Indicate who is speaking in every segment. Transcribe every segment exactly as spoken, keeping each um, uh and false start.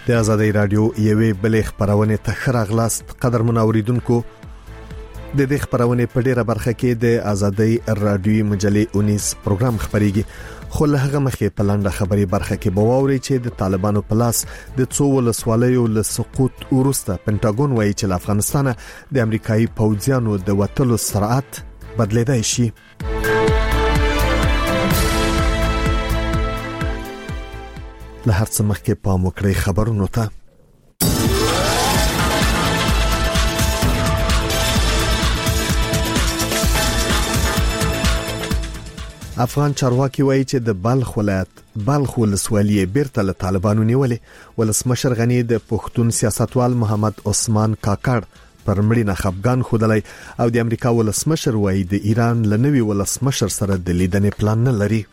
Speaker 1: د آزادۍ رادیو یوې بلې خبرونه ته خراغلاست قدرمن اوریدونکو. د دې خبرونه په ډیره برخه کې د آزادۍ رادیو مجلې اونیس پروګرام خبريږي، خو له هغه مخې په لاندې خبري برخه کې بواوري چې د طالبانو په لاس د څو ولسوالیو له سقوط وروسته پنټاګون وایي چې افغانستان د امریکایي پوځیانو د وټلو سرعت بدلیدای شي. له هر څه مخکې پام وکړئ خبرونو ته. افغان چارواکي وایي چې د بلخ ولایت بلخ ولسوالۍ بیرته له طالبانو نیولې. ولسمشر غنی د پښتون سیاستوال محمد عثمان کاکړ پر مړینه خفګان خوده او د امریکا ولسمشر وایي د ایران له نوي ولسمشر سره د لیدنې پلان نه لري.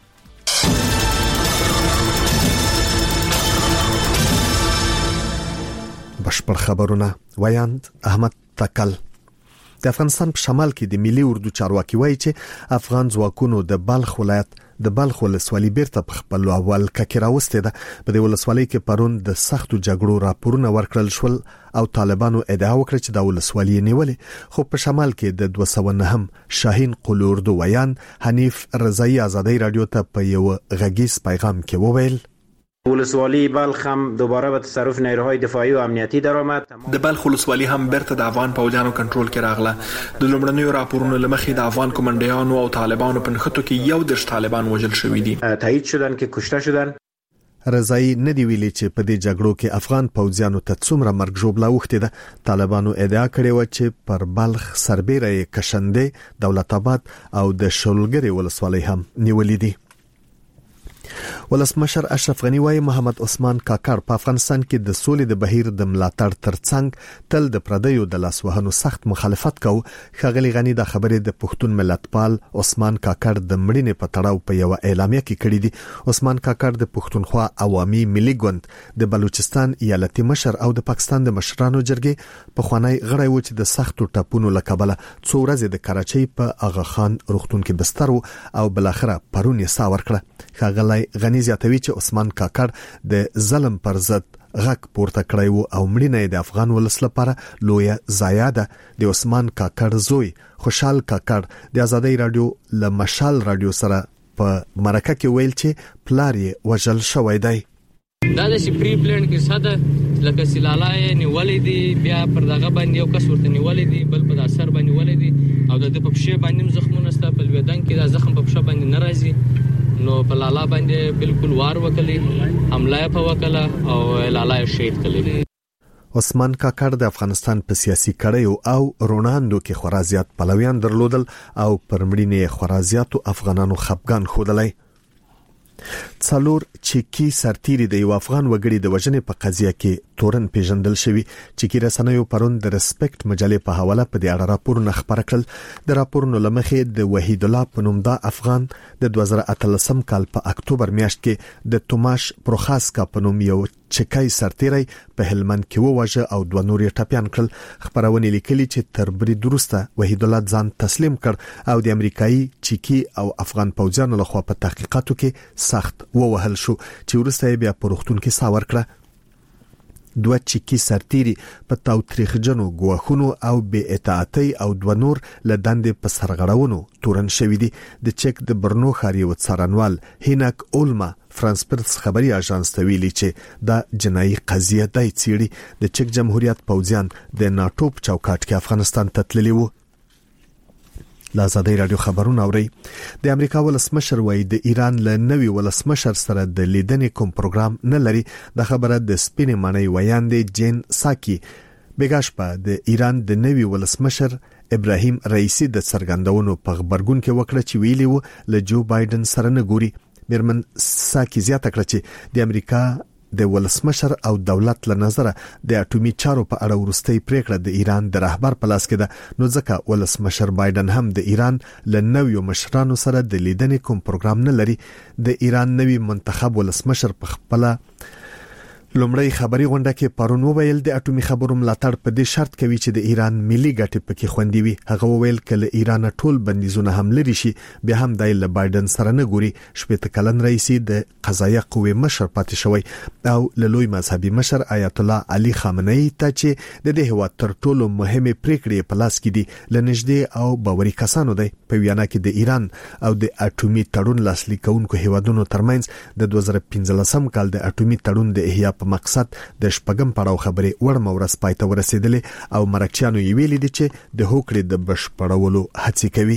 Speaker 1: بشپړ خبرونه وایاند احمد تکل. د افغانستان په شمال کې د ملي اردو چارواکي وایي چې افغان ځواکونو د بلخ ولایت د بلخ ولسوالۍ بیرته په خپل اول کې راوستي ده. په دې ولسوالۍ کې پرون د سختو جګړو راپورونه ورکړل شول او طالبانو ادعا وکړه چې د ولسوالۍ نیولې، خو په شمال کې د دوه سوه نه شاهین قلوردو ویان حنیف رضایی آزادۍ رادیو ته په یو غږیز پیغام کې وویل:
Speaker 2: ولسوالی بلخ هم دوباره به تصرف نیروهای دفاعی و امنیتی درآمد.
Speaker 3: د بلخ ولسوالی هم برته د افغان پوځیانو کنټرول کې راغله. د لومړنیو راپورونو لمخې د افغان کمانډیانو او طالبانو په نخټو کې یو د طالبان وژل شوی دي.
Speaker 2: تایید شدن که کشته شدن.
Speaker 1: رضایی ندی ویلي چې په دې جګړو کې افغان پوځیانو ته څومره مرګ ژوبله وخته ده. طالبانو ادعا کړې و چې پر بلخ سربېره کشنده، دولت آباد او د شولګری ولسوالۍ هم نیولې دي. ولسمشر اشرف غنی وایي محمد عثمان کاکړ په افغانستان کې د سولې د بهیر د ملاتړ ترڅنګ تل د پردیو د لاسوهنو سخت مخالفت کوي. ښاغلي غنی د خبرې د پښتون ملتپال عثمان کاکړ د مړینې په تړاو په یو اعلامیه کې کړی دی. عثمان کاکړ د پښتونخوا عوامي ملي ګوند د بلوچستان ایالتي مشر او د پاکستان د مشرانو جرګې په خوانی غړی و چې د سختو ټاپونو لکبله څو ورځې د کراچۍ په اغا خان روغتون کې بستر او بل اخره پرون یې سا ورکړه. ښاغلي غنی زیاتوي چې عثمان کاکړ د ظلم پر ضد غږ پورته کړی وو او مړینه د افغان ولس لپاره لویه ضایعه ده. د عثمان کاکړ زوی خوشحال کاکړ د آزادۍ رادیو له مشال رادیو سره په مرکه کې ویل چې پلار یې وژل شوی دی.
Speaker 4: دا د شپری پلان کې ساده لکه سلالای نیولې دي، بیا پر دغه باندې یو کس ورته نیولې دي، بل په اثر باندې نیولې دي او د په پښې باندې زخمونه ستا په لویدان کې دا زخم په پښه باندې ناراضي نو په لالا باندې بالکل وار وکړي، حمله په وکړه او لالا شهید کړي.
Speaker 1: عثمان کاکړ د افغانستان په سیاسي کړیو او روناندو کې خورا زیات پلویان درلودل او پر مړینې خورا زیاتو افغانانو خفګان خوده. څلور چیکی سرتیری د یو افغان وګړي د وژنې په قضیه کې تورن پیژندل شوی. چیکی رسنیو پرون د ریسپیکټ مجلې په حواله په دې اړه راپورونه خبره کړل. د راپورونو لمخې د وحید الله په نوم دا افغان د دوه زره اتلسم کال په اکتوبر میاشت کې د توماش پروخاسکا په نوم یو چیکی سرتیری په هلمند کې وواژه او دوه نور ټپيان کړل. خبرونه لیکلي چې تر برید وروسته وحید الله ځان تسلیم کړ او د امریکایي چیکی او افغان پوځیانو لخوا په تحقیقاتو کې سخت ووهل شو چې وروسته بیا په روغتون کې سا ورکړه. دوه چیکی سرتیری په تاوتریخجنو ګواښونو او بې اطاعتۍ او دوه نور له دندې په سرغړونو تورن شوی دي. د چک د برنو ښار یو څارنوال هینک اولما فرانس پرس خبري اژانس ته ویلي چې دا جنایي قضیه دای چیړي. د چک جمهوریت پوځیان د ناټو په چوکاټ کې افغانستان ته تللي وو. له آزادۍ رادیو خبرونه اوري. د امریکا ولسمشر وایي د ایران له نوي ولسمشر سره د لیدنې کوم پروګرام نه لري. د خبره د سپینې معنی ویاندې جین ساکی بیګاش په د ایران د نوي ولسمشر ابراهیم رئیسی د څرګندونو په خبرګون کې وکړه چې ویلي وو له جو بایدن سره نه ګوري. میرمن ساکی زیاته کړه چې د امریکا د ولسمشر او دولت له نظره د اټومي چارو په اړه ورستۍ پریکړه د ایران د رهبر په لاس کې ده. نو ځکه ولسمشر بایدن هم د ایران له نویو مشرانو سره د لیدنې کوم پروګرام نه لري. د ایران نوی منتخب ولسمشر په خپل لومړی خبري غونډه کې پرون وویل د اټومي خبرو ملاتړ په دې شرط کوي چې د ایران ملي ګټې پکې خوندي وي. هغه وویل کله ایران ټول بندیزونه هم لري شي بیا هم د بایدن سره نه ګوري. شپږ کلن رئیس د قضایه قوې مشر پاتې شوی او له لوی مذهبي مشر آیت الله علي خامنه‌ای ته چې د دې هیواد تر ټولو مهمه پریکړې په لاس کې دي لنږدې او باوري کسانو دی. په وینا کې د ایران او د اټومي تړون لاسلیک کوونکو هیوادونو ترمنځ د دوه زره پنځلسم کال د اټومي تړون د احیا په مقصد د شپږم پړاو خبرې ورمه ورځ پای ته ورسېدلې او مرکچیانو یې ویلي دي چې د هوکړې د بشپړولو هڅې کوي.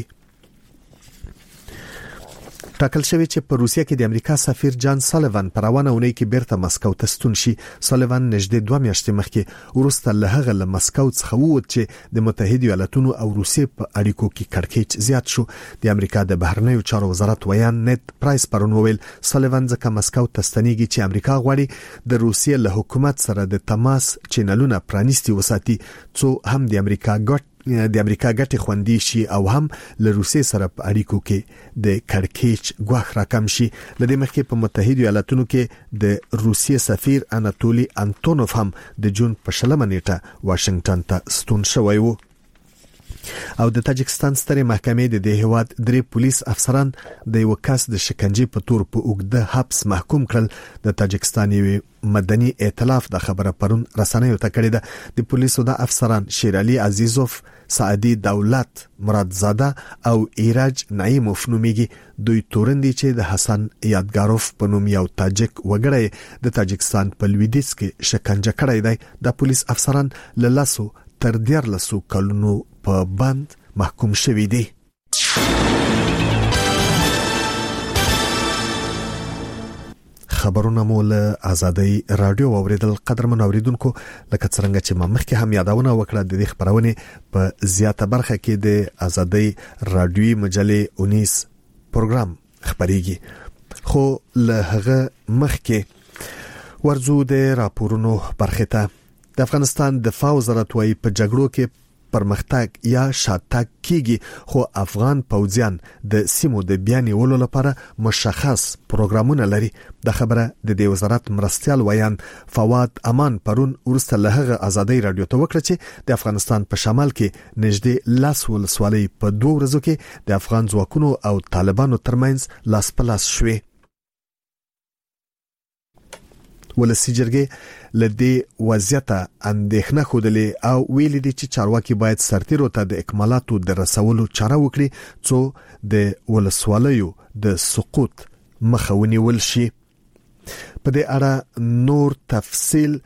Speaker 1: ټاکل شوی چې په روسیه کې د امریکا سفیر جان سالیوان په روانه اونۍ کې بیرته مسکو ته ستون شي. سالیوان نږدې دوه میاشتې مخکې وروسته له هغه له مسکو څخه ووت چې د متحده ایالاتونو او روسیې په اړیکو کې کړکېچ زیات شو. د امریکا د بهرنیو چارو وزارت ویان نت پرایس پرون وویل سالیوان ځکه مسکو ته ستنېږي چې امریکا غواړي د روسیې له حکومت سره د تماس چینلونه پرانیستي وساتي څو هم د امریکا ګټ د امریکا ګټې خوندي شي او هم له روسیې سره په اړیکو کې د کړکېچ ګواښ راکم شي. لدې مخکې په متحده ایالاتونو کې د روسیې سفیر اناتولي انتونوف هم د جون په شلمه نیټه واشنگټن ته ستون شوی و. او د تاجکستان سترې محکمې د دې هیواد درې پولیس افسران د یو کس د شکنجې په تور په اوږده حبس محکوم کړل. د تاجکستان یو مدني ائتلاف د خبره پرون رسنیو ته کړې ده. د پولیسو د افسران شیر علي عزیزوف، سعدي دولت مرادزاده او ایراج نعیموف نومیږي. دوی تورندي چې د حسن یادګاروف په نوم یو تاجک وګړی د تاجکستان په لویدیځ کې شکنجه کړی دی. د پولیس افسران له لاسو تر دیارلسو کلونو په بند محکوم شوی دی. خبرونه مو له آزادۍ رادیو اوریدل. قدرمن اوریدونکو لکه څنګه چې ما مخکې هم یادونه وکړه د دې خبرونه په زیاته برخه کې د آزادۍ رادیوي مجلې اونیس پروګرام خبريږي. خو له هغه مخکې ورزو د راپورونو برخه ته. د افغانستان دفاع وزارت وايي په جګړو کې پرمختګ یا شاتګ کیږي خو افغان پوځیان د سیمو د بیان نیولو لپاره مشخص پروګرامونه لري. د خبره د دې وزارت مرستيال ویان فواد امان پرون ورسته له هغه آزادۍ رادیو ته وکړه چې د افغانستان په شمال کې نږدې لاس ولسوالۍ په دوه ورځو کې د افغان ځواکونو او طالبانو ترمنځ لاس په لاس شوې. ولسی جرګې لدې وضعیته اندېښنه خوده او ویلي دي چې چارواکي باید سرتیرو ته د اکمالاتو د رسولو چاره وکړي څو د ولسوالیو د سقوط مخه ونیول شي. په دې اړه نور تفصیل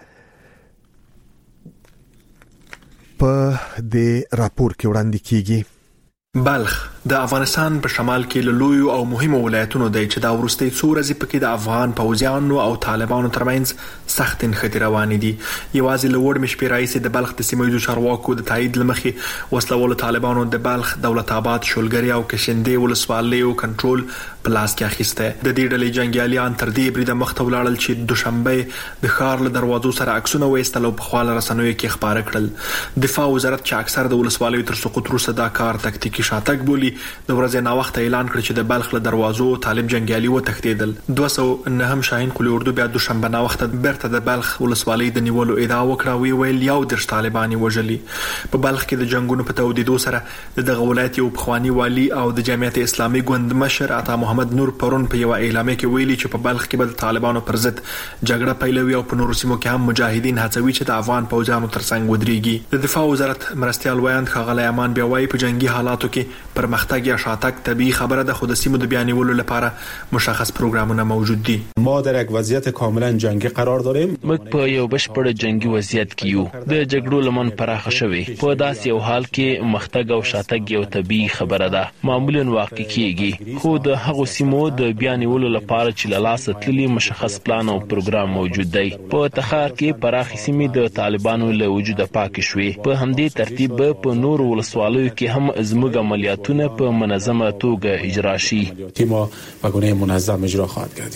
Speaker 1: په دې راپور کې وړاندې کیږي.
Speaker 3: بلخ د افغانستان په شمال کې له لویو او مهمو ولایتونو دی چې دا ورستي څو ورځې پکې د افغان پوځیانو او طالبانو ترمنځ سخت انختی روانې دي. یوازې له وړ مشپې راځي د بلخ د سیمایي چارواکو د تایید لمخې وسلوال طالبانو د بلخ دولت آباد شولګری او کشندې ولسوالیو کنټرول په لاس کې اخیسته. د دې ډلې جنگیالیان تر دې بریده مخ ته ولاړل چې دوشنبه د ښار له دروازو سره عکسونه وایستل او په خواله رسنیو کې خبره کړل. دفاع وزارت چې اکثر د ولسوالیو تر سقوط وروسته دا کار تکتیکی شاتګ بولی د ورځې نا وخت اعلان کړ چې د بلخ له دروازو طالب جنگیالي و تښتیدل. دوه سوه نه هم شاهین قلی اردو بیا دوشنبه نا وخت بیرته د بلخ ولسوالۍ د نیولو ادعا وکړه. وی ویل یو درش طالبانی وژلي. په بلخ کې د جنگونو په تودیدو سره د دغه ولایت یو پخوانی والی او د جمعیت اسلامي ګوند مشر عطا محمد نور پرون په یو اعلامیه کې ویلي چې په بلخ کې به طالبانو پر ضد جګړه پیلوي او په نورو سیمو کې هم مجاهدین هڅوي چې د افغان پوځیانو ترڅنګ ودرېږي. د دفاع وزارت مرستيال ویان خغلی امان بیا وايي په جنگي حالاتو کې پرمختګ یا شاتګ طبيعي خبره ده خو د سیمو د بیانولو لپاره مشخص پروګرامونه موجود دي.
Speaker 5: ما در یک وضعیت کاملا جنگی قرار داریم.
Speaker 6: موږ په یو بشپړ جنگي وضعیت کې یو. د جګړو لمن پراخه شوی. په داسې یو حال کې مختګ او شاتګ یو طبيعي خبره ده. معمولا واقع کیږي خو د هغو سیمو د بیانولو لپاره چې له لاسه تللي مشخص پلان او پروګرام موجود دی. په تخار کې پراخې سیمې د طالبانو له وجوده پاک شوې. په همدې ترتیب په نور ولسوالیو کې هم زموږ عملیاتونه په منظمه توګه اجرا شي.
Speaker 5: تیم و گونه منظم اجرا خواهد گردید.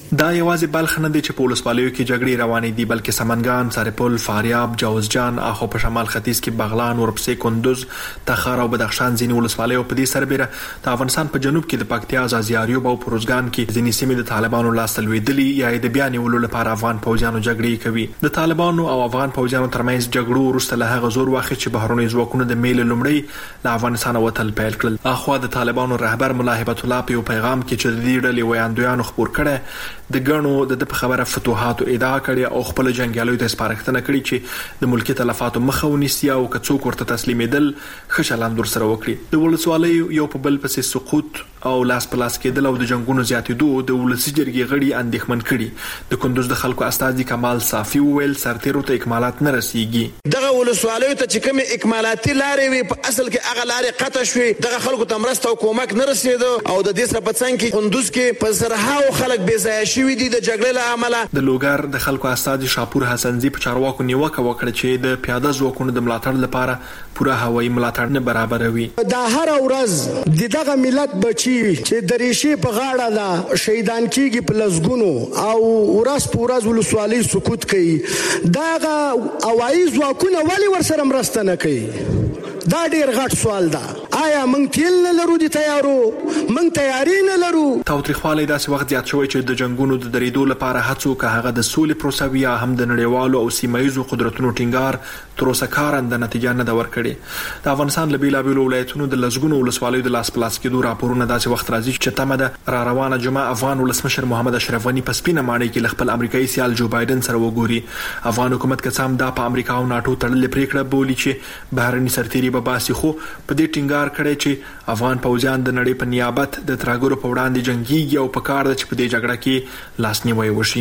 Speaker 3: دا یوازې بلخ نه دی چې په ولسوالیو کې جګړې روانې دي، بلکې سمنګان، سرپل، فاریاب، جوزجان، اخو په شمال ختیځ کې بغلان، ورپسې کندوز، تخار او بدخشان ځینې ولسوالیو په دې سربېره د افغانستان په جنوب کې د پکتیا، ځاځیاریوب او پروزګان کې ځینې سیمې د طالبانو لاس ته لوېدلي یا د بیا نیولو لپاره افغان پوځیانو جګړې کوي. د طالبانو او افغان پوځیانو ترمنځ جګړو وروسته له هغه زور واخیست چې بهرني ځواکونه د میل لومړی له افغانستان وتل پیل کړل. اخو د طالبانو رهبر ملا هیبت الله په پیغام کې چې د دې ډلې ویاندویانو خبر کړي د ګڼو د په خبره فتوحاتو ادعا کړي او خپل جنگیالو ته سپارښتنه کړې چې د ملکی تلفاتو مخه ونیسي او که څوک ورته تسلیمېدل ښه چلند ورسره وکړي. د ولسوالیو یو په بل پسې سقوط او لاس په لاس کېدل او د جنگونو زیاتېدو د ولسي جرګې غړي اندېښمن کړي. د کندوز د خلکو استازي کمال صافي وویل سرتیرو ته اکمالات نه رسیږي.
Speaker 7: دغه ولسوالیو ته چې کوم اکمالاتي لارې وي په اصل کې هغه لارې قطع شوې، دغه خلکو ته مرسته او کومک نه رسېده او د دې سره په څنګ کې کندوز کې په زرهاو خلک بې ځایه شوي دي د جګړې له امله.
Speaker 3: د لوګر د خلکو استازي شاپور حسنزي په چارواکو نیوکه وکړه چې د پیاده ځواکونو د ملاتړ لپاره پوره هوایي ملاتړ نه برابروي.
Speaker 8: دا هر ورځ د دغه ملت بچي چې د ریشې په غاړه دا شهیدان کیږي په لزګونو او ورځ په ورځ ولسوالۍ سقوط کوي، دغه هوایي ځواکونه ولې ورسره مرسته نه کوي؟ دا ډیر غټ سوال ده. آیا موږ تیل نه لرو د تیارو؟ موږ تیاری نه لرو؟
Speaker 3: تاوتریخوالی داسې وخت زیات شوی چې د جنگونو د درېدو لپاره هڅو که هغه د سولې پروسه وي یا هم د نړیوالو او سیمایي قدرتونو ټینګار تر اوسه کارنده نتیجه نه ده ورکړې. د افغانستان له بېلابېلو ولایتونو د لسګونو ولسوالیو د لاس په لاس کېدو راپورونه داسې وخت راځي چې تمه ده را روانه جمعه افغان ولسمشر محمد اشرف غني په سپینه ماڼۍ کې له خپل امریکایي سیال جو بایدن سره وګوري. افغان حکومت که څه هم دا په امریکا او ناټو تړلې پریکړه بولي چې بهرني سرتیري به باسي، خو په دې ټینګار کړی چې افغان پوځیان د نړۍ په نیابت د ترهګرو په وړاندې جنگيږي او په کار ده چې په دې جګړه کې لاسنیوی وشي.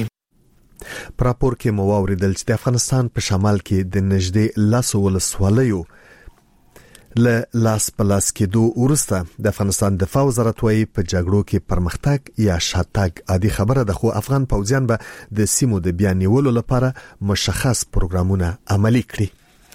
Speaker 1: په راپور کې مو واوریدل چې د افغانستان په شمال کې د نږدې لاسو ولسوالیو له لاس په لاس کېدو وروسته د افغانستان دفاع وزارت وايي په جګړو کې پرمختګ یا شاتګ عادي خبره ده، خو افغان پوځیان به د سیمو د بیا نیولو لپاره مشخص پروګرامونه عملي کړي.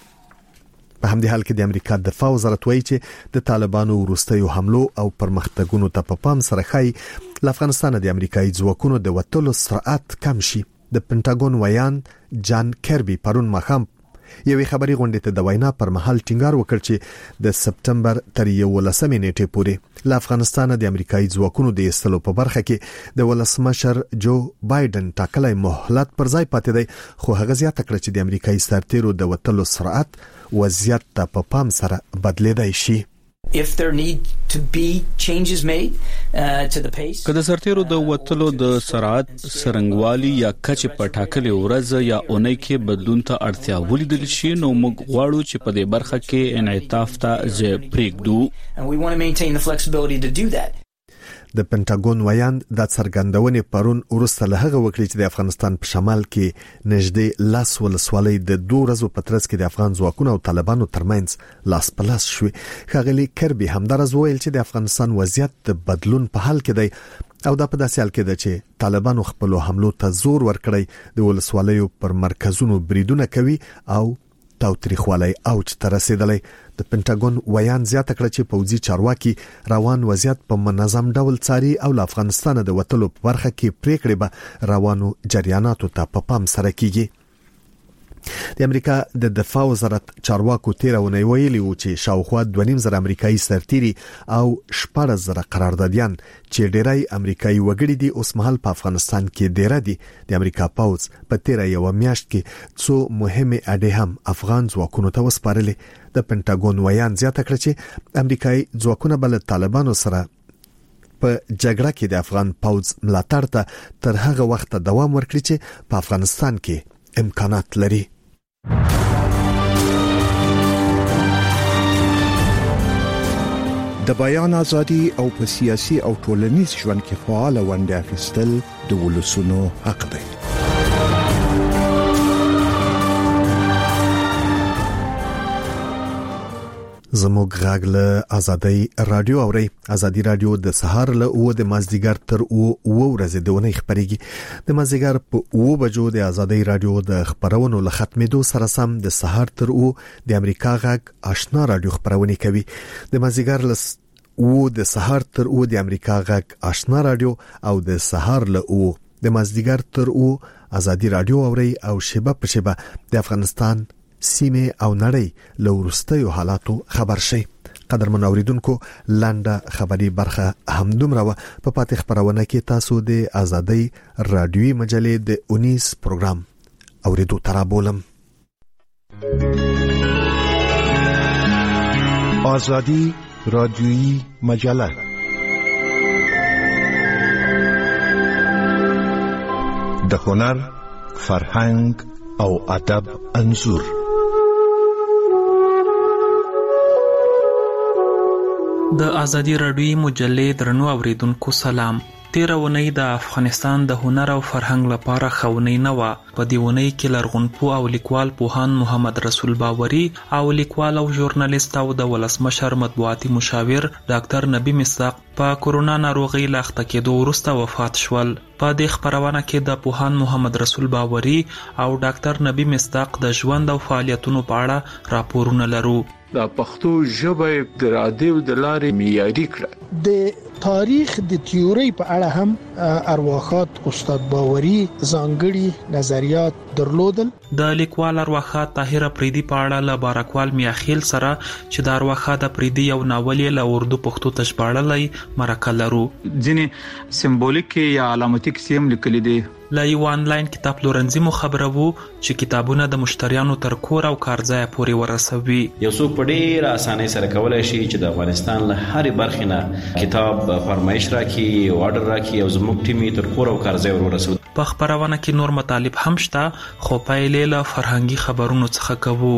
Speaker 1: په همدې حال کې د امریکا دفاع وزارت وايي چې د طالبانو وروستیو حملو او پرمختګونو ته په پام سره خای له افغانستان د امریکایي ځواکونو د وټلو سرعت کم شي. د پینټاګون ویان جان کربي پرون مخام یوې خبري غونډې ته د وینا پر مهال ټینګار وکړ چې د سپتمبر تر یولسمې نیټې پورې له افغانستان د امریکایي ځواکونو د ایستلو په برخه کې د ولسمشر جو بایدن ټاکلې مهلت پر ځای پاتې دی، خو هغه زیاته کړ چې د امریکایي سرتیرو د وټلو سرعت وضعیت ته په پام سره بدلیدای شي.
Speaker 9: If there need to be changes made uh, to the pace
Speaker 10: کله سرتیرو د وټلو د سرعت سرنګوالي یا کچ په ټاکلې ورځ یا اونۍ کې بدلون ته اړتیا ولیدل شي، نو موږ غواړو چې په دې برخه کې انعطاف ته ځای پرېږدو
Speaker 9: and we want to maintain the flexibility to do that.
Speaker 1: د پینټاګون ویان د څرګندونې پرون وروسته له هغه وکړي چې د افغانستان په شمال کې نږدې لاس ولسوالۍ د دوه ورځو په ترڅ کې د افغان ځواکونو او طالبانو ترمنځ لاس په لاس شوې. ښاغلي کربي همدارز ویل چې د افغانستان وضعیت د بدلون په حال کې دی او دا په داسې حال کې ده چې طالبانو خپل حملو ته زور ورکړی، د ولسوالیو پر مرکزونو بریدونه کوي او تاوتریخوالی اوج ته رسیدلی. د پینټاګون ویان زیاته کړه چې پوځي چارواکي روان وضعیت په منظم ډول څاري او له افغانستان د وټلو په برخه کې پریکړې به روانو جریاناتو ته په پام سره کیږي. د امریکا د دفاع وزارت چارواکو تیرونه ویلي و چې شاوخوا دوه نیم زره امریکایي سرتیري او شپږ زره قراردادیان چې ډیری امریکایي وګړي دي اوس مهال په افغانستان کې ډیره دي. د امریکا پوځ په تیر یو میاشت کې څو مهمه اډې هم افغان ځواکونو ته وسپارلې. د پینټاګون ویان زیاته کړ چې امریکایي ځواکونه بل طالبانو سره په جګړه کې د افغان پوځ ملاتړ ته تر هغه وخت دوام ورکړي چې په افغانستان کې امکانات لري.
Speaker 11: د بیان ازادي او په سیاسي او ټولنیز ژوند کې فعال ونډه اخیستل د ولسونو حق دی.
Speaker 1: زموږ غږ له ازادي رادیو اوري. ازادي رادیو د سهار له او د مازدیګر تر او او ورځې دونه خبريږي. د مازدیګر په او بجو د ازادي رادیو د خبرونو له ختمېدو سره سم د سهار تر او د امریکا غږ آشنا رادیو خبرونه کوي. د مازدیګر له او د سهار تر او د امریکا غږ آشنا رادیو او د سهار له او د مازدیګر تر او ازادي رادیو اوري او شبه په شبه د افغانستان سیمه او نړۍ له وروستیو حالاتو خبر شي. قدرمن اوریدونکو لاندې خبري برخه همدومره و په پاتې خبرونه کې تاسو د ازادي رادیوي مجلې د اونیس پروګرام اوریدو ترابولم.
Speaker 11: آزادی رادیویی مجله د هنر، فرهنګ او ادب انځور.
Speaker 12: د ازادي رادیویی مجلې درنو اوریدونکو سلام. تیر ونې د افغانستان د هنر او فرهنګ لپاره خونی نه و. په دې ونې کې لرغونپوه او لیکوال پوهان محمد رسول باوري او لیکوال او ژورنالیست او د ولسمشر مطبوعاتي مشاور ډاکټر نبی مصداق په کورونا ناروغي لاخته کېدو وروسته وفات شول. په دې خبرونه کې د پوهان محمد رسول باوري او ډاکټر نبی مصداق د ژوند او فعالیتونو په اړه راپورونه لرو.
Speaker 13: د پښتو ژبه د رادیو د لارې معیاري کړه.
Speaker 14: د تاریخ د تیوري په اړه هم ارواخات استاد باوري ځانګړي نظریات درلودل.
Speaker 12: د لیکوال ارواخات طاهر افریدي په اړه له بارکوال میاخیل سره چې د ارواخات افریدي یو ناول له اردو پښتو ته ژباړلای مرکه لرو.
Speaker 15: ځینې سمبولیک یا علامتي کیسې هم لیکلي دي.
Speaker 12: له یو آنلاین کتاب پلورنځي مو خبره وو چې کتابونه د مشتریانو تر کور او کارځای پورې ورسوي.
Speaker 16: یو څوک په ډېر اسانۍ سره کولای شي چې د افغانستان له هرې برخې نه کتاب فرمایش راکړي او آرډر راکړي او زموږ ټیم تر کور او کارځای ورسوي.
Speaker 12: په خبرونه کې نور مطالب هم شته خو پایلې له فرهنګي خبرونو څخه کوو.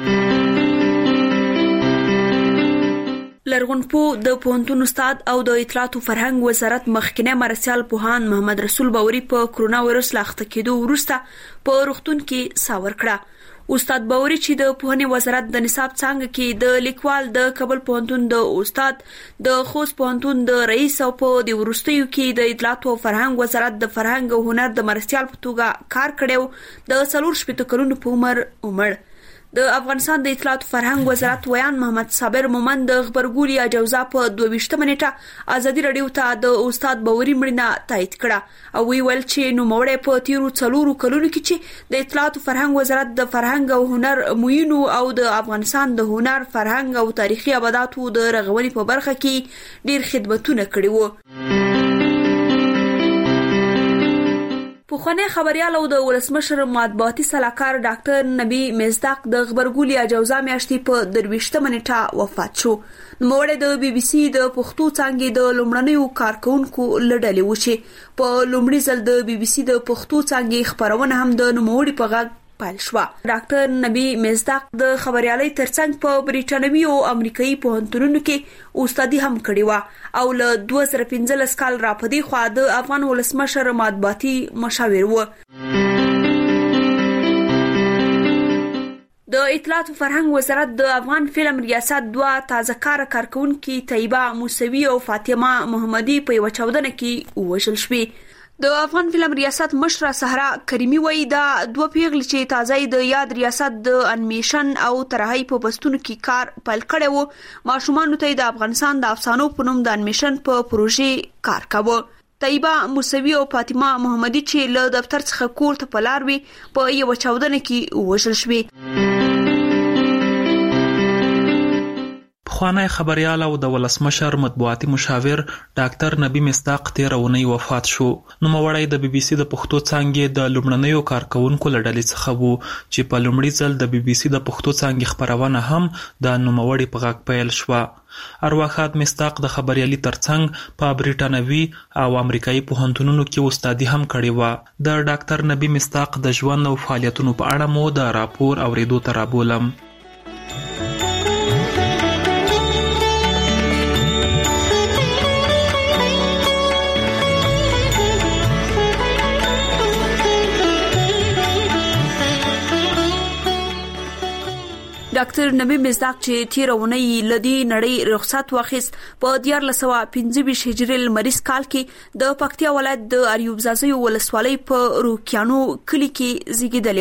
Speaker 17: لرغونپوه د پوهنتون استاد او د اطلاعات او فرهنګ وزارت مخکنی مرستیال پوهان محمد رسول باوري په کرونا وایرس لاخته کېدو وروسته په روغتون کې ساور کړه. استاد باوري چې د پوهنې وزارت د نصاب څنګه کې د لیکوال د کابل پوهنتون د استاد د خوست پوهنتون د رئیس او په د ورستیو کې د اطلاعات او فرهنګ وزارت د فرهنګ او هنر د مرستیال په توګه کار کړو. د څلور شپږ کلونو په عمر عمر د افغانستان د اطلاعات فرهنګ وزارت ویان محمد صابر مومند د خبرګولي اجازه په دوه ویشتمه نیټه ازادي رادیو ته د استاد باوري مړینه تایید کړه او وی ول چې نو موړې په تیرو څلورو کلونو کې چې د اطلاعات فرهنګ وزارت د فرهنګ او هنر موینو او د افغانستان د هنر فرهنګ او تاریخي ابداتو د رغونې په برخه کې ډیر خدمتونه کړي وو. پوخانه خبريال او د ولسمشر مطبوعاتي صلاحکار ډاکټر نبی مصداق د خبرګولي اجازه میاشتې په درويشتمه نیټه وفات شو. نوموړی د بي بي سي د پښتو څانګې د لومړنیو کارکونکو لړلې و چې په لومړي ځل د بي بي سي د پښتو څانګې خبرونه هم د نوموړي په غږ پیل شو. ډاکټر نبی مصداق د خبريالۍ ترڅنګ په بریټانوي او امریکایي پوهنتونونو کې استادي هم کړې و او له دوه زره پنځلس کال راپدې خو د افغان ولسمشر مطبوعاتي مشاور و. د اطلاعات فرهنګ وزارت د افغان فلم ریاست دوه تازه کار کارکونکو طیبه موسوي او فاطمه محمدي په یو چاودنه کې وژل شوې. د افغان فلم ریاست مشره صحرا کریمی وایي دا دوه پیغلې چې تازه د یاد ریاست د انیمیشن او طراحي په بستونو کې کار پیل کړی وو ماشومان ته د افغانستان د افسانو په نوم د انیمیشن په پروژې کار کاوه. طیبه موسوي او فاطمه محمدي چې له دفتر څخه کور ته پلار وي په یو چاودنه کې وژل شوې.
Speaker 12: خوانای خبريال او د ولسمشر مطبوعاتي مشاور ډاکټر نبی مصداق تیر اونۍ وفات شو. نو موړی د بي بي سي د پښتو څانګې د لومړنیو کارکونکو لړلې څخه وو چې په لومړي ځل د بي بي سي د پښتو څانګې خبرونه هم د نوموړي په غږ پیل شو. ارواخات مصداق د خبريالي ترڅنګ په بریټانوي او امریکایي پوهنتونونو کې استادي هم کړې و. د ډاکټر نبی مصداق د ژوند او فعالیتونو په اړه مو د راپور اوریدو ترابولم. ډاکټر نبی مصداق چې تیرونی لدی نړۍ رخصت واخیست په دیار لسوا پنځه ویشت هجری لمریز کال کې د پکتیا ولایت د اریوب زازیو ولسوالۍ په روکیانو کلی کې زیږیدلی و.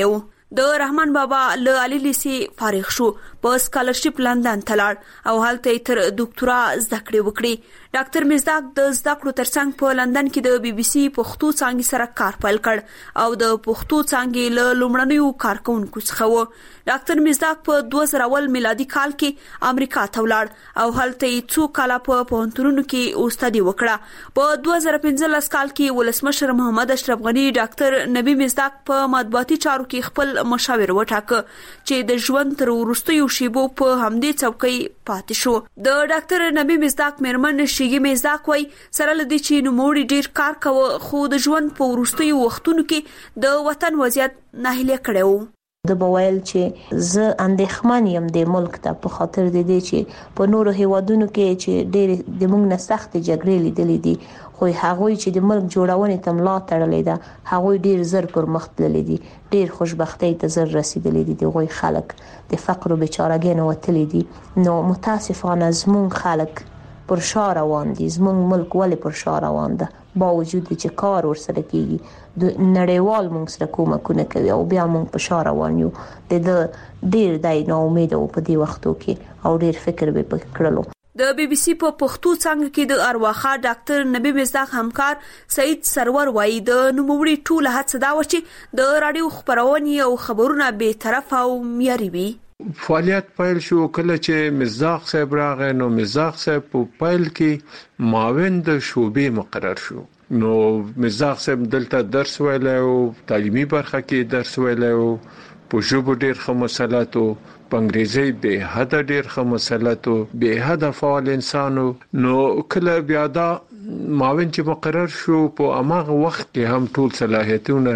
Speaker 17: د رحمان بابا له علي لیسي فارغ شو، په سکالرشپ لندن تلاړ او هلته تر ډاکټرا زده کړې وکړي. ډاکټر مزداق د زده کړو ترڅنګ په لندن کې د بي بي سي پښتو څانګې سره کار پیل کړ او د پښتو څانګې له لومړنیو کارکونکو څخه و. ډاکټر مزداق په دوه زره اول میلادي کال کې امریکا ته ولاړ او هلته یې څو کاله په پوهنتونونو کې استادي وکړه. په دوه زره پنځلس کال کې ولسمشر محمد اشرف غنی ډاکټر نبی مزداق په مطبوعاتي چارو کې خپل مشاور وټاکه چې د ژوند تر وروستیو شیبو په همدې څوکۍ پاتې شو. د ډاکټر نبی مزداق مېرمن شیګي مزداق وای سره لدی چې نوموړي ډیر کار کوي خو د ژوند په وروستیو وختونو کې د وطن وضعیت ناهیله کړو.
Speaker 18: د بوایل چې زه اندېښمن یم د ملک ته په خاطر د دې چې په نورو هیوادونو کې چې ډېر د موږ نه سخت جګړې لیدلې دي خو هغوی چې د ملک جوړونې ته ملا تړلې ده هغوی ډېر زر پرمخ تللي دي، ډېر خوشبختۍ ته زر رسیدلي دي. د هغوی خلک د فقر او بیچارهګۍ نه وتلي دي. نو متاسفانه زموږ خلک پر شا روان دي. زموږ ملک ولې پر شا روان ده با وجود چې کار ورسره کیږي، د نړیوال موږ سره کومکونه کوي او بیا موږ په شا روان یو. د ډېر دای نو امید او په دې وختو کې او ډېر فکر به پکړلو.
Speaker 17: د بي بي سي په پښتو څنګه کې د ارواخا ډاکټر نبی مزداق همکار سعید سرور وایي د نوموړي ټول هڅه دا و چې د رادیو خبرونه او خبرونه به طرف او معیاري وي.
Speaker 13: فعالیت پیل شو کله چې مزداق صاحب راغی. نو مزداق صاحب په پیل کې معاون د شوبې مقرر شو. نو مزداق صاحب دلته درس ویلی او تعلیمي برخه کې درس ویلی او په ژبو ډېر ښه مسلط و، په انګریزي به حد ډېر ښه مسلط و، به حد فعال انسان و. نو کله بیا دا معاون چې مقرر شو په هغه وخت کې هم ټول صلاحیتونه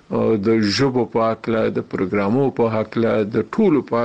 Speaker 13: د ژبو په اړه، د پروګرامو په اړه، د ټولو په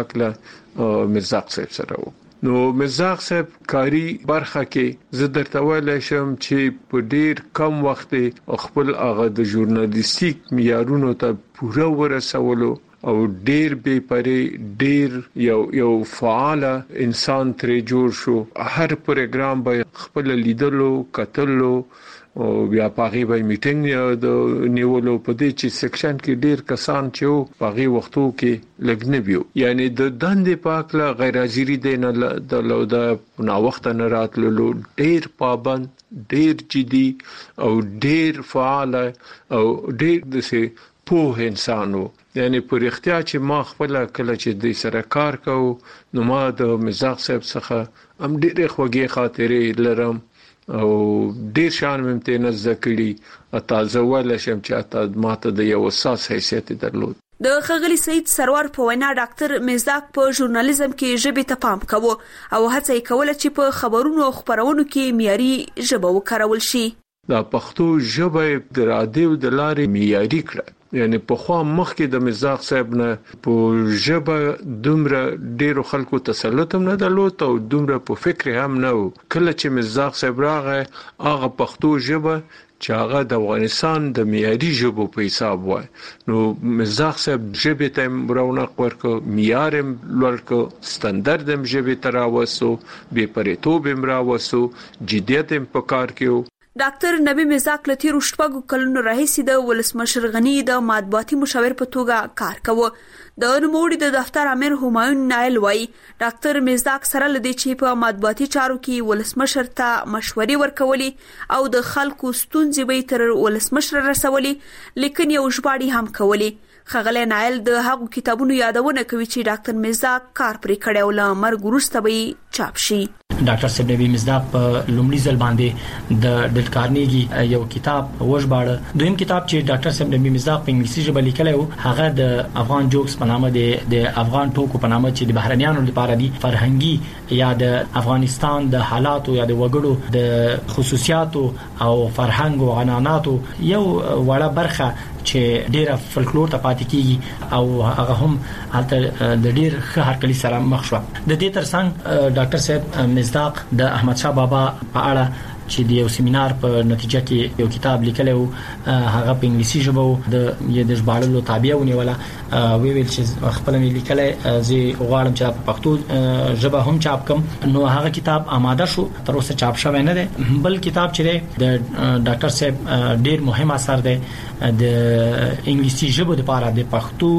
Speaker 13: اړه مزداق صاحب سره و. نو مزداق صاحب کاری برخه کې زه درته ویلی شم چې په ډیر کم وخت خپل هغه د ژورنالیستیک معیارونو ته پوره ورسولو او ډیر بے پرې ډیر یو یو فعال انسان ترې جوړ شو. هر پروګرام به خپل لیدلو کتلو او بیا پاغي به میټینګ د نیولو په دې چې سیکشن کې ډیر کسان چې پاغي وختو کې لګنبیو، یعنی د دندې پاکله غیر حاضری دین د لو د نا وخت نه راتللو ډیر پابند، ډیر جدي او ډیر فعال او ډیر د په انسانو. یعنی پر اختیار چې ما خپل کله چې د سره کار کوم نو ما د مزداق صاحب څخه هم ډېر خوږې خاطرې لرم او ډیر شان ممتنه ذکرې تازه ولا شم چې اته ماته د یو اساس حیثیت درلود.
Speaker 17: د خغلی سید سرور په وینا ډاکټر مزداق په ژورنالیزم کې ژبې ته پام کوي او هڅه یې کوله چې په خبرونو او خبرونو کې معیاري ژبه وکارول شي.
Speaker 13: دا پښتو ژبه د رادیو د لارې معیاري کړه. یعنی په خوا مخکې د مزداق صاحب نه په ژبه دومره ډیرو خلکو تسلط هم نه درلود او دومره په فکر هم نه و. کله چې مزداق صاحب راغی هغه پښتو ژبه چې هغه د افغانستان د معیاري ژبو په حساب وای، نو مزداق صاحب ژبې ته رونق ورکړ، معیار هم لوړ کړ، ستاندرد هم ژبې ته راوستو، بې پرېتوب هم راوستو، جدیت هم په کار کې و.
Speaker 17: ډاکټر نبی مزداق له تیرو شپږو کلونو راهیسې د ولسمشر غنی د مطبوعاتي مشاور په توګه کار کوي. د نوموړي د دفتر امیر همایون نایل وایي ډاکټر مزداق سره لدی چې په مطبوعاتي چارو کې ولسمشر ته مشورې ورکولي او د خلکو ستونزې به تر ولسمشر رسولي، لیکن یو ژباړي هم کولی. خغلی نایل د هغو کتابونو یادونه کوي چې ډاکټر مزداق کار پرې کړی او له مرګ وروسته به چاپ شي.
Speaker 19: ډاکټر صاحب نبی مزداق په لومړي ځل باندې د ډیل کارنیګي یو کتاب وژباړه. دویم کتاب چې ډاکټر صاحب نبی مزداق په انګلیسي ژبه لیکلی و هغه د افغان جوکس په نامه دی، د افغان ټوکو په نامه چې د بهرنیانو لپاره دی، فرهنګي یا د افغانستان د حالاتو یا د وګړو د خصوصیاتو او فرهنګ او عنعناتو یو وړه برخه چې ډیره فلکلور ته پاتې کیږي او هغه هم هلته د ډیر ښه هرکلي سره مخ شو. د دې ترڅنګ ډاکټر صاحب مزداق د احمد شاه بابا په اړه چې د یو سیمینار په نتیجه کې یو کتاب لیکلی و هغه په انګلیسي ژبه و، د یې د ژباړلو تابع ونیوله. وی ویل چې خپل مې لیکلی زه غواړم چې په پښتو ژبه هم چاپ کړم. نو هغه کتاب آماده شو، تر اوسه چاپ شوی نه دی. بل کتاب چې د ډاکټر صاحب ډیر مهم اثر دی د انګلیسي ژبه لپاره د پښتو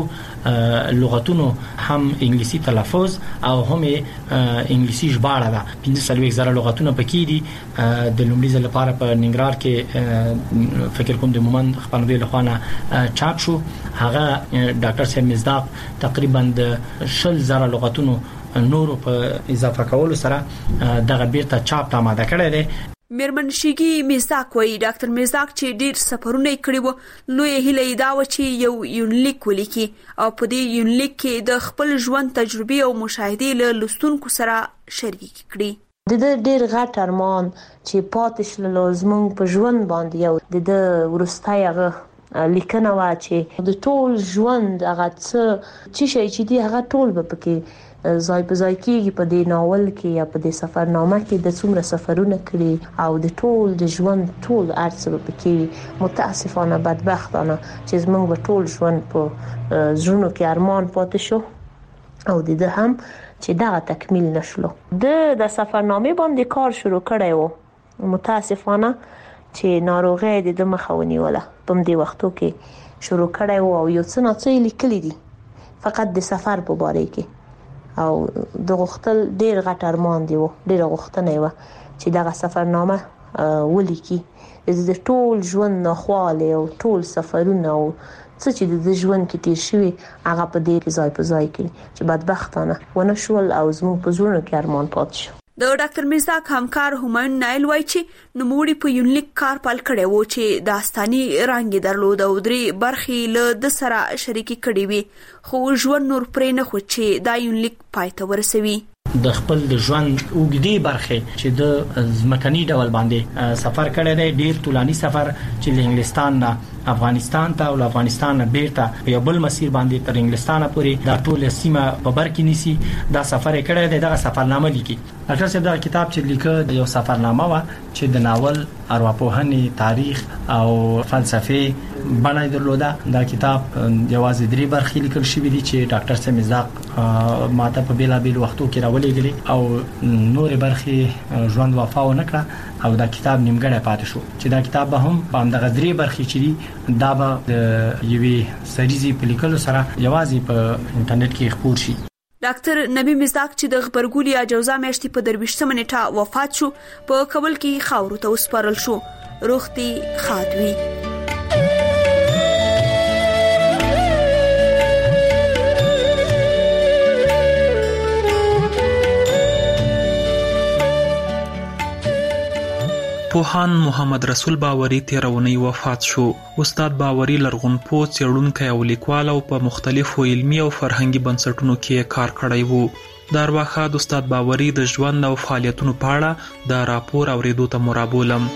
Speaker 19: لغتونو هم انګلیسي تلفظ او هم انګلیسي ژباړه ده. پنځه سلوي زره لغتونه پکې دي. د لومړي ځل لپاره په ننګرهار کې فکر کوم د مومن خپلوي له خوانه چاپ شو. هغه ډاکټر صاحب مصداق تقریبا د شل زره لغتونو نورو په اضافه کولو سره دغه بیرته چاپ ته آماده کړی دی.
Speaker 17: میرمن شیګي مصداق وایي ډاکټر مصداق چې ډیر سفرونه کړي وو نو یې هیله دا و چې یو یونلیک ولیکي او په دې یونلیک کې د خپل ژوند تجربه او مشاهده له لستونکو سره شریک کړي.
Speaker 18: د ډیر غټ ارمان چې پاتې لازم په ژوند باندې یو د ورستای هغه لیکنه وا چې د ټول ژوند هغه څه چې شي چې دی هغه ټول به پکې زای په زای کېږي په دې ناول کې یا په دې سفرنامه کې د څومره سفرونه کړي او د ټول د ژوند ټول ارڅ په کې متاسفانه بدبختانه چې زموږ په ټول ژوند په ژوند کې ارمان پاتې شو او د ده هم چې دا تکمیل نشلو. د د سفرنامه باندې کار شروع کړی و متاسفانه چې ناروغي د مخه ونیوله په دې وختو کې شروع کړی و او یو څه نه څه لیکلي دي فقط د سفر په باره کې او د غختل ډیر غټ ارمان دی و ډیر غختنه و چې دغه سفرنامه ولیکي د ټول ژوند نخواله او ټول سفرونه او څه چې د ژوند کې تیر شوی هغه په دې ځای په ځای کې چې بدبختانه ونه شول او زموږ په زړونو کې ارمان پات شو.
Speaker 17: د ډاکټر مصداق همکار همایون نایل وایي چې نوموړي په یونلیک کار پال کړی وو چې داستاني رنګ درلود او درې برخې له د سره شریکي کړې وي خو ژوند نور پرې نه خو چې دا یونلیک پای ته ورسوي.
Speaker 19: د خپل د ژوند اوږدې برخې چې د ځمکني ډول باندې سفر کړی دی ډیر طولاني سفر چې له انګلستان نه افغانستان ته او افغانستان نه بیرته یو بل مسیر باندې تر انګلستان پورې دا ټول سیمه په بر کې نیسی دا سفر کړی دی. دغه سفرنامه لیکي. ډاکټر صاحب دا کتاب چې لیکه د یو سفرنامه و چې د ناول ارواپوهنې تاریخ او فلسفه باندې درلوده. دا کتاب یوازې درې برخې لیکل شوې دي چې ډاکټر صاحب مصداق ماته په بیلا بیل وختو کې راولېږلي او نور برخې ژوند وفا و نکړه او دا کتاب نیمګړی پاتې شو چې دا کتاب به هم په همدغه درې برخې چې دي دا به د یوې سریزي په لیکلو سره یوازې په انټرنیټ کې خپور شي.
Speaker 17: ډاکټر نبی مصداق چې د خبرګولي اجازه میاشتې په درویشتمه نیټه وفات شو په کابل کې خاورو ته وسپارل شو. روغتي خادوي.
Speaker 12: پوهان محمد رسول باوري تیرونی وفات شو. استاد باوري لرغونپوه څېړونکی او لیکوال او په مختلفو علمي او فرهنګي بنسټونو کې کار کړی وو. د ارواښاد استاد باوري د ژوند او فعالیتونو په اړه د راپور اورېدو ته مرابولم.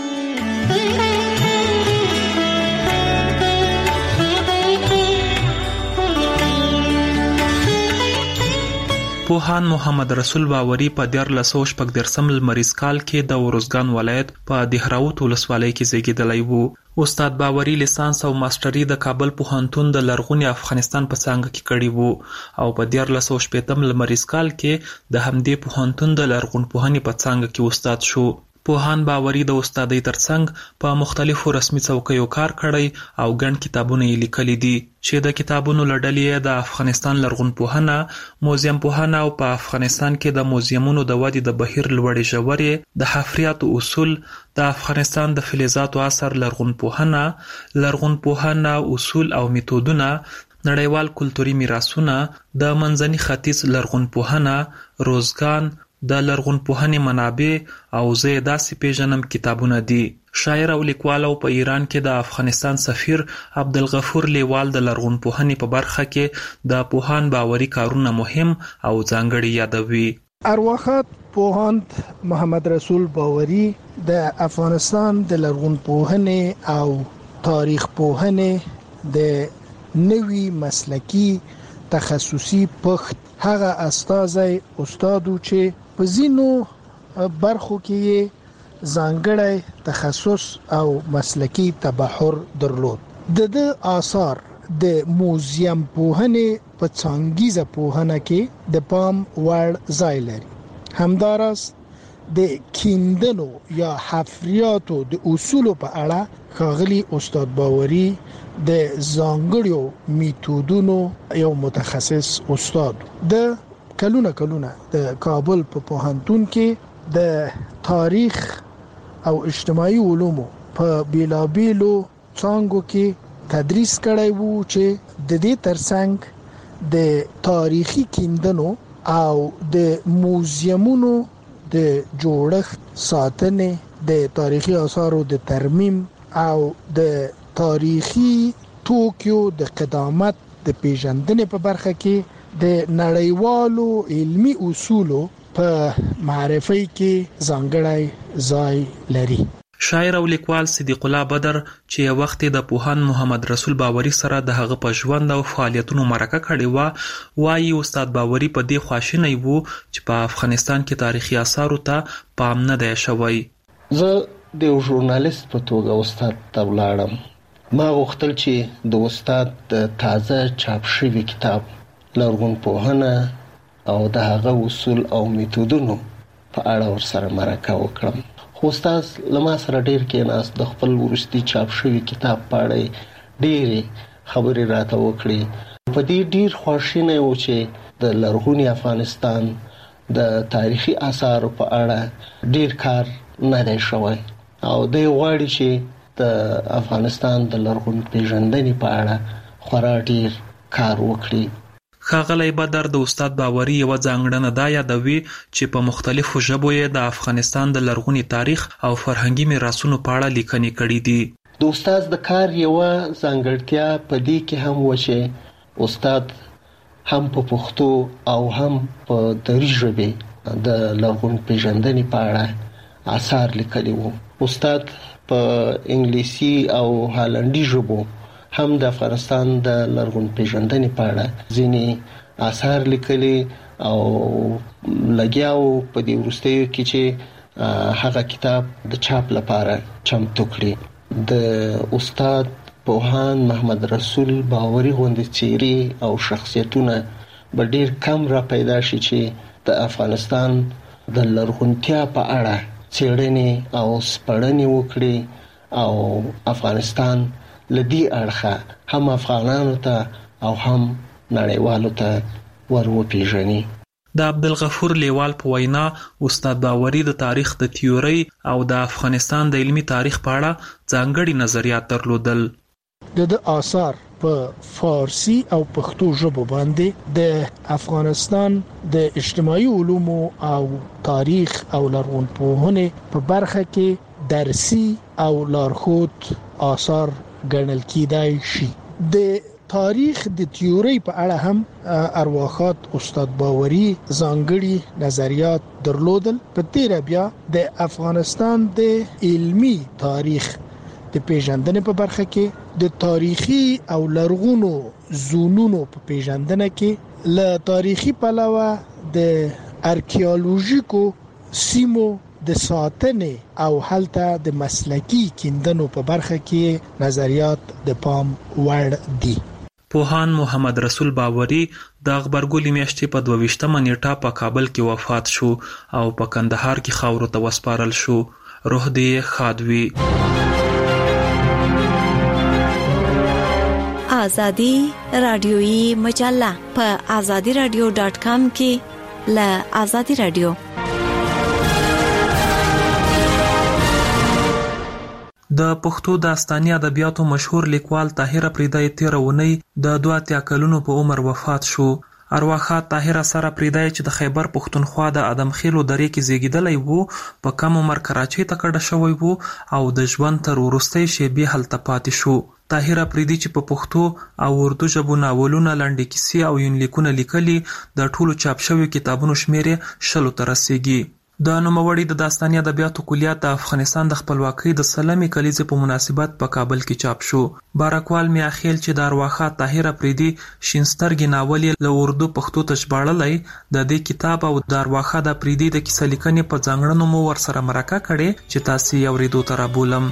Speaker 12: پوهان محمد رسول باوري په دیارلس سوه شپږ دېرشم لمریز کال کې د ارزګان ولایت په دهراوت ولسوالۍ کې زیږېدلی وو. استاد باوري لیسانس او ماستري د کابل پوهنتون د لرغوني افغانستان په څانګه کې کړې وو او په دیارلس سوه شپېتم لمریز کال کې د همدې پوهنتون د لرغونپوهنې په څانګه کې استاد شو. پوهان باوري د استادۍ ترڅنګ په مختلفو رسمي څوکیو کار کړی او ګڼ کتابونه یې لیکلي دي چې د کتابونو له ډلې د افغانستان لرغونپوهنه، موزیم پوهنه او په افغانستان کې د موزیمونو د ودې د بهیر لوړې ژورې، د حفریاتو اصول، د افغانستان د فلزاتو عصر لرغونپوهنه، لرغونپوهنه اصول او میتودونه، نړیوال کلتوري میراثونه، د منځني ختیځ لرغونپوهنه، روزګان، د لرغونپوهنې منابع او زه داسې پیژنم کتابونه دي. شاعر او لیکوال او په ایران کې د افغانستان سفیر عبدالغفور لیوال د لرغونپوهنې په برخه کې د پوهان باوري کارونه مهم او ځانګړي یادوي.
Speaker 14: ارواښاد پوهاند محمد رسول باوري د افغانستان د لرغونپوهنې او تاریخ پوهنې د نوي مسلکی تخصصي پخت هغه استاذي استادو چې په زینو برخو کې ځانګړی تخصص او مسلکی تبحر درلود. د د آثار د موزیم پوهنې په څانګیزه پوهنه کې د پام وړ ځای لري. همداراز د کیندنو یا حفریاتو د اصول په اړه ښاغلي استاد باوري د ځانګړو میتودونو یو متخصص استاد د کلونه کلونه د کابل په پوهنتون کې د تاریخ او اجتماعي علومو په بیلابیلو څانګو کې تدریس کړی وو چې د دې ترڅنګ د تاریخي کیندنو او د موزیمونو د جوړښت ساتنې د تاریخي آثارو د ترمیم او د تاریخي توکیو د قدامت د پیژندنې په برخه کې د نړیوالو علمی اصولو په معرفي کې ځانګړی ځای لري.
Speaker 12: شاعر او لیکوال صدیق الله بدر چې وخت د پوهان محمد رسول باوري سره د هغه په ژوند او فعالیتونو مرکه کړې و، وايي استاد باوري په دې خواشینی وو چې په افغانستان کې تاریخي آثارو ته پام نه دی شوی.
Speaker 20: زه د یو ژورنالیست په توګه استاد ته ولاړم. ما غوښتل چې د استاد د تازه چاپ شوي کتاب لرغونپوهنه او د هغه اصول او میتودونو په اړه ورسره مرکه وکړم. خو استاد لما سره ډیر کېناست، د خپل ورستي چاپ شوي کتاب په اړه ډېرې خبرې راته وکړې. په دې ډیر خواشینی و چې د لرغوني افغانستان د تاریخي آثارو په اړه ډیر کار نه دی شوی او دی غواړي چې د افغانستان د لرغون پیژندنې په اړه خورا ډیر کار وکړي.
Speaker 12: ښاغلی بدر د استاد باوري یوه ځانګړنه دا یادوي چې په مختلفو ژبو یې د افغانستان د لرغوني تاریخ او فرهنګي میراثونو په اړه لیکنې کړي دي.
Speaker 20: د استاد د کار یوه ځانګړتیا په دې کې هم و چې استاد هم په پښتو او هم په دري ژبې د لرغون پیژندنې په اړه آثار لیکلي وو. استاد په انګلیسي او هالندي ژبو هم د افغانستان د لرغون پیژندنې په اړه ځینې آثار لیکلي او لګیاو په دې وروستیو کې چې هغه کتاب د چاپ لپاره چمتو کړي. د استاد پوهان محمد رسول باوري غوندې څیرې او شخصیتونه به ډیر کم را پیدا شي چې د افغانستان د لرغونتیا په اړه څېړنې او سپړنې وکړي او افغانستان لدی اړخه هم افغانانو ته او هم نړیوالو ته ور وپیژني.
Speaker 12: د عبدالغفور لیوال په وینا استاد باوري د تاریخ د تیوري او د افغانستان د علمي تاریخ په اړه ځانګړي نظریات درلودل.
Speaker 14: د آثار په فارسی او پښتو ژبه باندې د افغانستان د اجتماعي علومو او تاریخ او لرغونپوهنې په برخه کې درسي او لارښود آثار ګڼل کېدای شي. د تاریخ د تیوري په اړه هم ارواښاد استاد باوري ځانګړي نظریات درلودل. په تیر بیا د افغانستان د علمی تاریخ د پیژندنې په برخه کې د تاریخي او لرغونو زونونو په پیژندنه کې له تاریخي پلوه د ارکیالوژیکو سیمو د ساتنې او هلته د مسلکی کیندنو په برخه کې نظریات د پام وړ دي.
Speaker 12: پوهان محمد رسول باوري د غبرګولي میاشتې په دوه ویشتمه نیټه په کابل کې وفات شو او په کندهار کې خاورو ته وسپارل شو. روح دې ښاد وي.
Speaker 21: آزادی رادیویی مجله په آزادی رادیو ډاٹ کام کې له آزادی رادیو.
Speaker 12: د پښتو داستاني ادبیاتو مشهور لیکوال طاهر افریدی تیر اونۍ د دوه اتیا کلونو په عمر وفات شو. ارواښاد طاهر اثر افریدی چې د خیبر پښتونخوا د ادم خیلو درې کې زیږیدلی وو، په کم عمر کراچۍ ته کډه شوی وو او د ژوند تر وروستۍ شېبې هلته پاتې شو. طاهر افریدی چې په پښتو او اردو ژبو ناولونه، لنډې کیسې او یونلیکونه لیکلي، د ټولو چاپ شویو کتابونو شمېر یې شلو ته رسیږي. د نوموړي د داستاني ادبیاتو کلیات د افغانستان د خپلواکۍ د سلمې کلیزې په مناسبت په کابل کې چاپ شو. بارکوال میاخیل چې د ارواښاد طاهر افریدي شین سترګې ناول یې له اردو پښتو ته ژباړلی، د دې کتاب او د ارواښاد افریدي د کیسه لیکنې په ځانګړنو مو ورسره مرکه کړې چې تاسې یې اورېدو ته رابولم.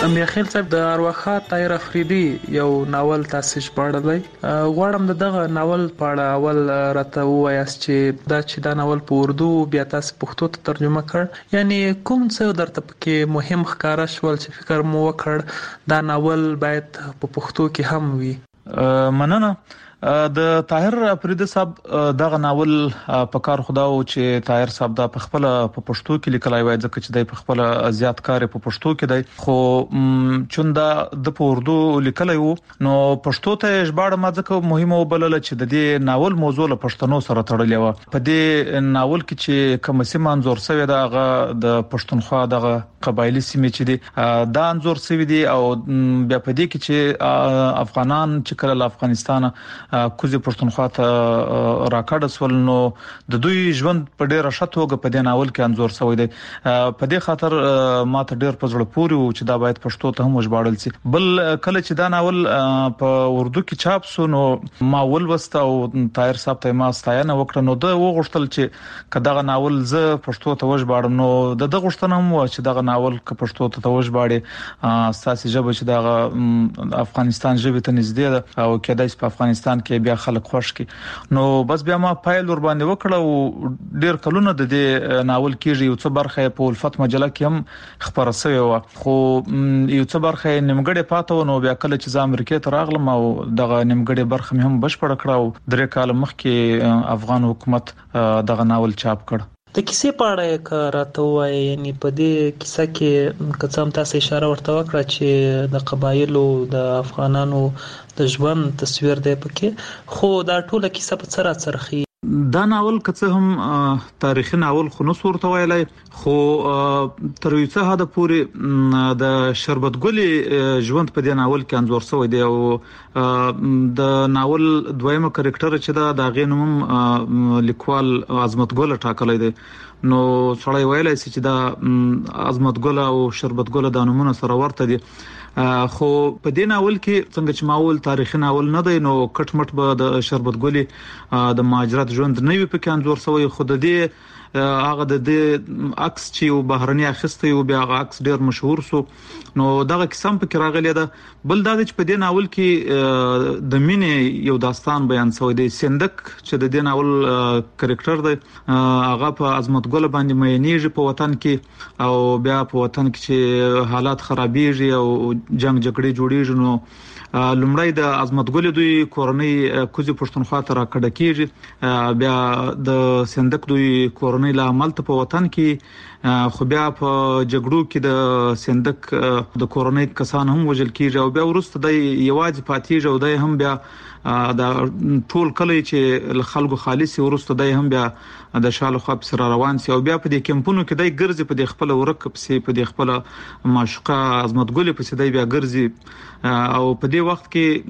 Speaker 12: میخیل صاحب د ارواخا طاهر افریدي یو ناول تاسو ژباړلی، غواړم د دغه ناول په اړه اول راته ووایاست چې دا چې دا ناول په اردو بیا تاسو پښتو ته ترجمه کړ، یعنی کوم څه درته پکې مهم ښکارا شول چې فکر مو وکړ دا ناول باید په پښتو کې هم وي؟
Speaker 2: مننه. د طاهر افریدي صاحب دغه ناول په کار خداو چې طاهر صاحب دا په خپل په پښتو کې لیکلای وای، ځکه چې د په خپل زیات کار په پښتو کې دی، خو چوندا د په اردو لیکلای وو نو پښتو ته ژباړه ما ځکه مهمه وبلله چې د دې ناول موضوع له پښتنو سره تړلې و. په دې ناول کې چې کوم سیمه انزور شوی دا هغه د پښتونخوا دغه قبایلی سیمه چې دي دا انزور شوی دي، او بیا په دې کې چې افغانان چې کله افغانستان کوزي پښتونخوا ته راکړل سول نو د دوی ژوند په ډیره شتوګه په دې ناول کې انزور شوی دی. په دې خاطر ما ته ډیر پزړه پوري و چې دا باید پښتو ته هم وژباړل شي. بل کله چې دا ناول په اردو کې چاپ شو نو ما ولوست او طاهر صاحب ته ما ستاینه وکړه، نو د وغوښتل چې کداغه ناول زه پښتو ته وژباړم، نو د دغه غوښتنه هم و چې دغه ناول ک پښتو ته وژباړي اساسي ژبه چې دغه افغانستان ژبه ته نږدې ده او کېدای شي په افغانستان کې بیا خلک خوښ کی. نو بس بیا ما پایل ور باندې وکړه او ډیر کلونه د دې ناول کېږي یو څه برخه په الفت مجله کې هم خبره شوی و، خو یو څه برخه نیمګړې پاتو، نو بیا کله چې زه امریکا ته راغلم او دغه نیمګړې برخه مې هم بشپړ کړه او درې کال مخکې افغان حکومت دغه ناول چاپ کړ.
Speaker 12: د کیسې په اړه که راته وایي، یعنی په دې کیسه کې که څه هم تاسو اشاره ورته وکړه چې د قبایلو د افغانانو د ژوند تصویر دی پکې، خو دا ټوله کیسه په څه راڅرخي؟
Speaker 2: دا ناول که څه هم تاریخي ناول خو نو ورته ویلای، خو تر یو څه حد پورې د شربت ګلې ژوند په دې ناول کې انځور شوی دی، او د ناول دویمه کریکټر چې دا د غینوم لیکوال عظمت ګل ټاکلی دی، نو سړی ویلای شي چې دا عظمت ګل او شربت ګل د نومونو سره ورته دي. خو په دې ناول کې څنګه چې ماول تاریخي ناول نه دی، نو کټ مټ به د شربت ګلې د مهاجرت ژوند نه وي پکې انځور شوی، خو د دې هغه د دې عکس چې یو بهرني اخیسته یو بیا هغه عکس ډیر مشهور سو، نو دغه قسم پکې راغلی ده. بل دا چې په دې ناول کې د مینې یو داستان بیان شوی دی. صندوق چې د دې ناول کریکټر دی هغه په عظمت ګل باندې مېنیږي په وطن کې، او بیا په وطن کې چې حالات خرابېږي او جنگ جګړې جوړېږي، نو لومړی د عظمت ګل دوی کورنۍ کوزي پښتونخوا ته راکړه کیږي، بیا د صندوق دوی کورنۍ له عمل ته په وطن کې، خو بیا په جګړو کې د صندوق د کورنۍ کسان هم وژل کیږي، او بیا ورسته د یوازې پاتېږي او د هم بیا د ټول کلی چې خلکو خالصي ورسته د هم بیا د شالو خپ سره روان سي، او بیا په دې کمپونو کې د ګرځي په دې خپل ورک په په دې خپل معشوقه عظمت ګل په سیدای بیا ګرځي، او په دې وخت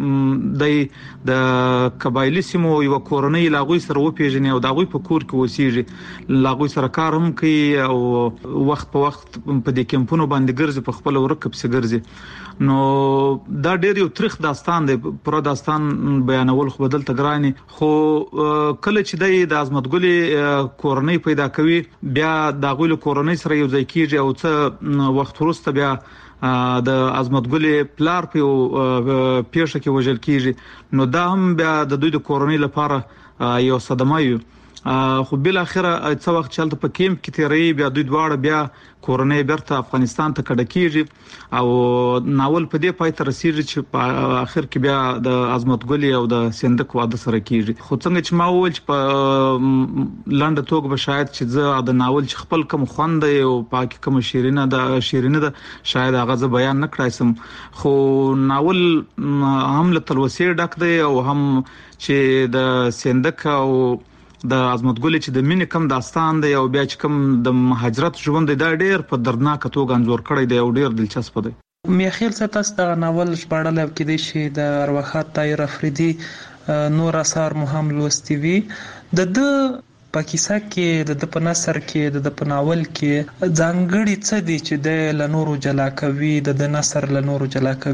Speaker 2: کې د قبایلی سیمو یو کورنۍ لاغوي سره و پیژني او داغوي په کور کې وسیږي، لاغوي سره کار هم کوي او وخت په وخت په دې کمپونو باندې ګرځي په خپل ورک په سي ګرځي. نو دا ډېر یو تاریخ داستان دی، پر داستان بیانول خو بدل تګرانی، خو کله چې د عظمت ګلې کورنۍ پیدا کوي بیا د غویل کورنۍ سره یو ځای کیږي، او څه وخت وروسته بیا د عظمت ګلې پلار په پیښه کې وژل کیږي، نو دا هم بیا د دوی د کورنۍ لپاره یو صدمه وي. خو بل اخره څو وخت چلته په کیمپ کې تیری بیا دوی دواړه بیا کورنۍ برته افغانستان ته کډه کیږي، او ناول په دې پای ته رسیږي چې په اخر کې بیا د عظمت ګلې او د صندوق واده سره کیږي. خو څنګه چې ما وویل چې په لنډه توګه به شاید چې زه د ناول چې خپل کوم خوند او پاکي کوم شیرینه د شیرینه د شاید هغه ز بیان نه کړای سم، خو ناول هم له تلوسې ډک دی او هم چې د صندوق او د عظمت ګل چې د مینې کم داستان دی او بیا چې کم د مهاجرت ژوند دی دا ډیر په دردناک توګه انځور کړی دی او ډیر دلچسپ دی.
Speaker 12: میخیل صاحب تاسو د ناول ژباړل او کې دی چې د ارواخا طاهر افریدي نور اثار مو هم لوستي وي، د د په کیسه کې د په نثر کې د په ناول کې ځانګړي څه دي چې د لنورو جلا کوي، د د نثر لنورو جلا کوي؟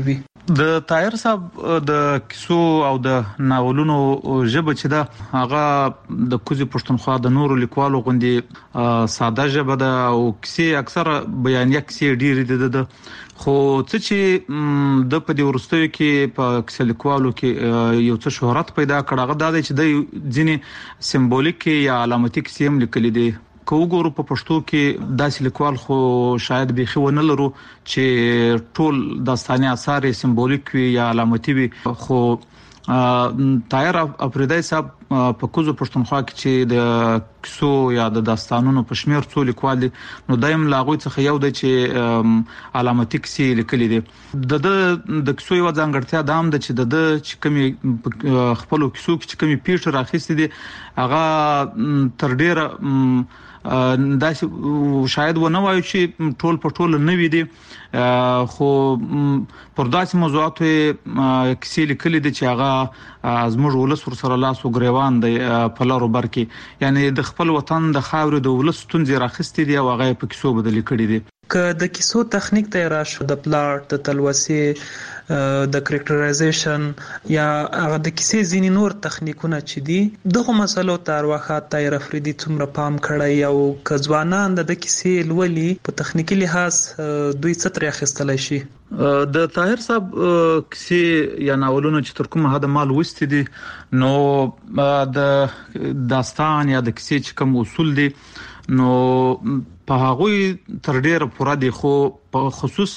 Speaker 2: د طاهر صاحب د کیسو او د ناولونو ژبه چې دا هغه د کوزي پښتونخوا د نورو لیکوالو غوندي ساده ژبه ده او کیسې اکثره بیانیه کیسې ډېرې ده خو څه چې د په دې ورستیو کې په کیسه لیکوالو کې یو څه شهرت پیدا کړ هغه دا دی چې د ځینې سمبولیک یا علامتي کیسې هم لیکلي دي کو وګورو په پښتو کې داسې لیکوال خو شاید به خو نه لرو چې ټول داستاني اثار سمبولیک وي یا علامتي وي خو طاهر افریدی صاحب په کوزو پښتونخوا کې چې د کیسو یا د داستانونو په شمیر څو لیکوال دي نو دایم لاغوي څخه یو د چې علامتي کیسې لیکلي دي د د کیسو یو ځانګړتیا ده هم د چې د چې کمی خپل کیسو کې کمی پیټ راخېستي دي هغه تر ډیره دا شاید و نه وایو چې ټول په ټول نه وي دي خو پر داسې موضوعاتو کیسې لیکلي دي چې هغه زموږ ولس سره لاس او ګریوان دی په لارو برکې یعنی د خپل وطن د خاورې د ولس تونځي راخستې دي او هغه په کیسو بدل کړي دي
Speaker 12: که د کیسو تخنیک ته راشو د پلاټ د تلوسې د کریکټرایزیشن یا هغه د کیسې ځینې نور تخنیکونه چې دي دغه مسلو ته ارواخات طاهر افریدی څومره پام کړی او کځوانان د کیسې لولي په تخنیکی لحاظ دوی څه تر اخیستلای شي
Speaker 2: د طاهر صاحب کیسې یا ناولونه چې تر کومه حد مال وستي دي نو د داستان یا د کیسې چې کوم اصول دي نو په هغه تر ډیره پوره دي خو په خصوص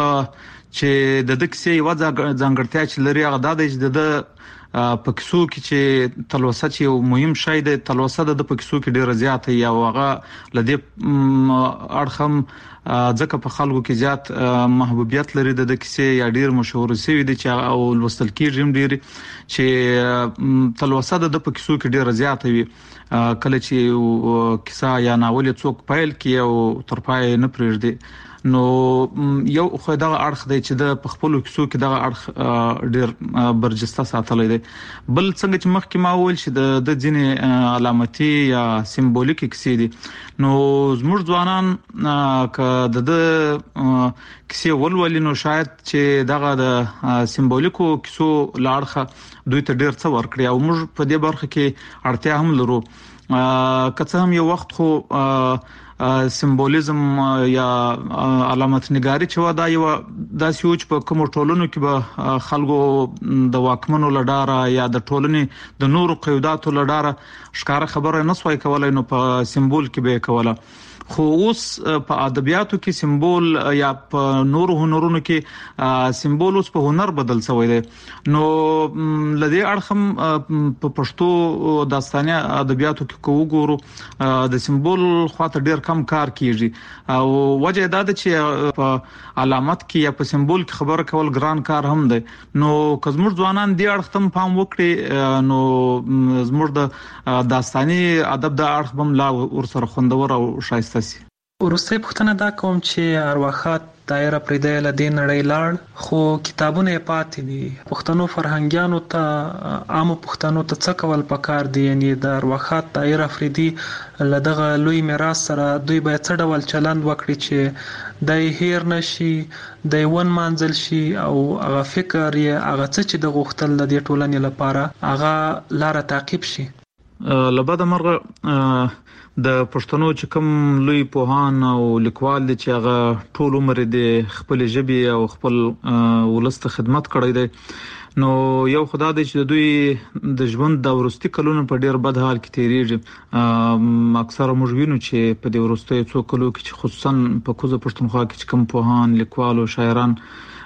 Speaker 2: چې د دکسې یو ځانګړتیا چې لري هغه د د په کیسو کې چې تلوسه چې یو مهم شی دی تلوسه د په کیسو کې ډیره زیاته یا هغه لدی اړخم ځکه په خلکو کې زیات محبوبیت لري د کیسې یا ډیر مشهور شوی دی چې او لوستل کیږي ډیر چې تلوسه د په کیسو کې ډیره زیاته وي کله چې کیسه یا ناول څوک پیل کوي او تر پای نه پرېږدي نو یو خو دا اړخ دی چې د خپل کیسو کې دا اړخ ډیر برجسته ساتلې دی بل څنګه چې مخکې ما ویل چې د د ځینې علامتي یا سمبولیک کیسې دي نو زموږ ځوانان ک د کیسې ولولینو شاید چې دغه د سمبولیکو کیسو لاړخه دوی ته ډیر څه ورکړي او موږ په دې برخه کې اړتیا هم لرو کڅه هم یو وخت خو سمبولیزم یا علامت نگاری چې ودا یو د سوچ په کوم ټولنو کې به خلکو د واکمنو لډاره یا د ټولنې د نورو قیوداتو لډاره ښکار خبره نه سوای کولای نو په سمبول کې به کوله خو اوس په ادبیاتو کې سمبول یا په نورو هنرونو کې سمبول اوس په هنر بدل شوی دی نو لدی اړخم په پښتو داستاني ادبیاتو کې کوو ګورو د سمبول خاطر ډیر کم کار کیږي او وجه دا ده چې په علامت کې یا په سمبول کې خبره کول ګران کار هم دی نو کزمر ځوانان دی اړخ تم پام وکړي نو زموږ د داستاني ادب د اړخ بم لا ور سره خوندور او شایسته
Speaker 12: ورسته پښتنه دا کوم چې ارواخات طاهر افریدی له دې نړۍ لاړ خو کتابونه پاتې دي پښتنو فرهنګیانو ته عام پښتنو ته څه کول پکار دي یعنی د ارواخات طاهر افریدی لدغه لوی میراث سره دوی باید څه ډول چلند وکړي چې د هیر نشي د ون منزل شي او هغه فکر یې هغه څه چې د غوښتل د ټولنې لپاره هغه لار تعقیب شي
Speaker 2: لبد مرغه د پښتنو چې کوم لوی پوهان او لیکوال دي چې هغه ټول عمر د خپل ژبې او خپل ولست خدمت کړی دی نو یو خدای دې چې دوی د ژوند د ورستي کلونو په ډیر بد حال کې تیریږي اکثره موږ وینو چې په دې ورستي څو کلو کې خصوصا په کوزه پښتونخوا کې کوم پوهان لیکوال او شاعران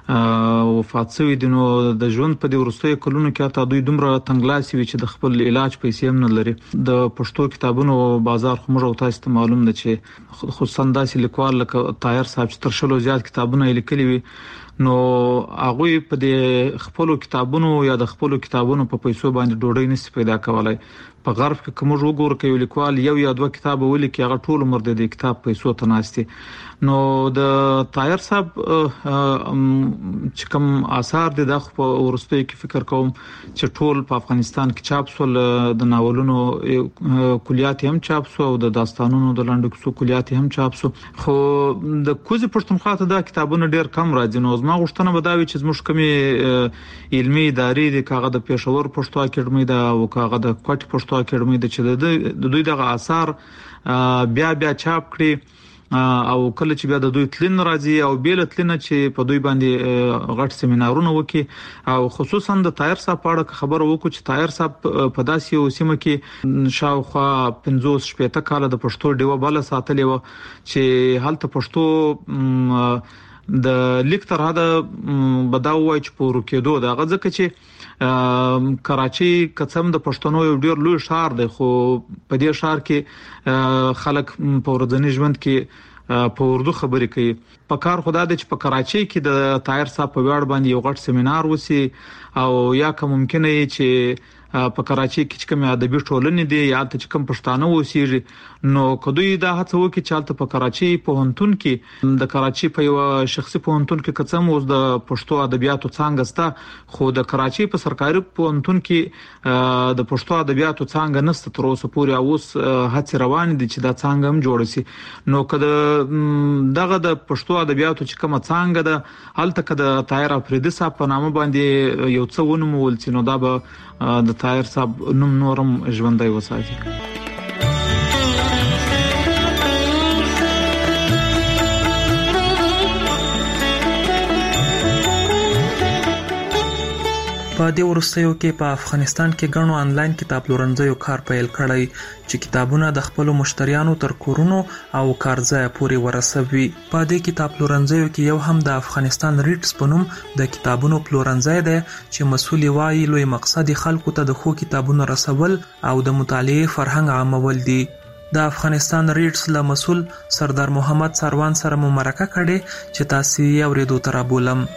Speaker 2: وفات شوی دي نو د ژوند په دې ورستي کلونو کې اته دوی دومره تنګلاسي وي چې د خپل علاج پیسې هم نه لري د پښتو کتابونو بازار خو موږ تاسو ته معلوم ده چې خصوصا داسې لیکوال لکه طاهر صاحب چې تر شلو زیات کتابونه لیکلي وي نو هغه په دې خپل کتابونو یا د خپل کتابونو په پیسو باندې ډوډۍ نشي پیدا کولای په غرب کې کوم وګور کوي لیکوال یو یا دوه کتاب ولیکي هغه ټول عمر د دې کتاب پیسو ته ناشتي نو د طاهر صاحب چې کوم آثار دي د خپل ورستي کې فکر کوم چې ټول په افغانستان کې چاپ شول د ناولونو کلیات هم چاپ شو او د داستانونو د لاندې کیسو کلیات هم چاپ شو خو د کوزي پښتونخوا ته د کتابونو ډیر کم راځي نو زما غوښتنه به دا وي چې زموږ کومې علمي ادارې د کاغه د پېښور پښتو اکیډمي دا او کاغه د کوټ پښتو اکیډمي د چې د دوی دغه آثار بیا بیا چاپ کړي او کله چې بیا د دوی تلین راځي او بیل تلین چې په دوی باندې غټ سیمینارونه وکي او خصوصا د طاهر صاحب په اړه خبر وکړو چې طاهر صاحب په داسې یو سیمه کې شاوخوا پنځوس شپږ کال د پښتو ډیوه بل ساتلې و چې حالت پښتو د لیک تر حد بداوي چې پورو کېدو دا غځکه چې کراچي قسم د پښتنو یو ډیر لوی شهر دی خو په دې شهر کې خلک په ورځني ژوند کې په اردو خبرې کوي په کار خدا د چې په کراچي کې د طاهر صاحب په وړ باندې یو غټ سیمینار وسی او یا که ممکن وي چې په کراچي کې کوم ادبي ټولنې دي یا ته کوم پښتانه وسیږي نو کدوې دا هڅه وکړي چې حالت په کراچي پوهنتون کې د کراچي په یو شخصي پوهنتون کې قسم اوس د پښتو ادبیاتو څنګه ستا خو د کراچي په سرکاري پوهنتون کې د پښتو ادبیاتو څنګه نست تر اوسه پورې اوس هڅه روان دي چې دا څنګه هم جوړ شي نو کله دغه د پښتو ادبیاتو چې کوم څنګه د حالت کده طاهر افریدي صاحب په نامه باندې یو څه ونومول چې نو دا به د طاهر صاحب نوم نورم ژوندۍ وساتي
Speaker 12: په دې ورستیو کې په افغانستان کې غنو آنلاین کتاب پلورنځیو کار پیل کړی چې کتابونه د خپل مشتریانو تر کورونو او کارځای پورې ورسوي. په دې کتاب پلورنځیو کې یو هم د افغانستان ریټس په نوم د کتابونو پلورنځی دی چې مسؤل وایي لوی مقصد خلکو ته د خو کتابونو رسول او د مطالعې فرهنګ عامول دي. د افغانستان ریټس له مسؤل سردار محمد سروان سره مرکه کړې چې تاسو یې اوریدو تر بولم.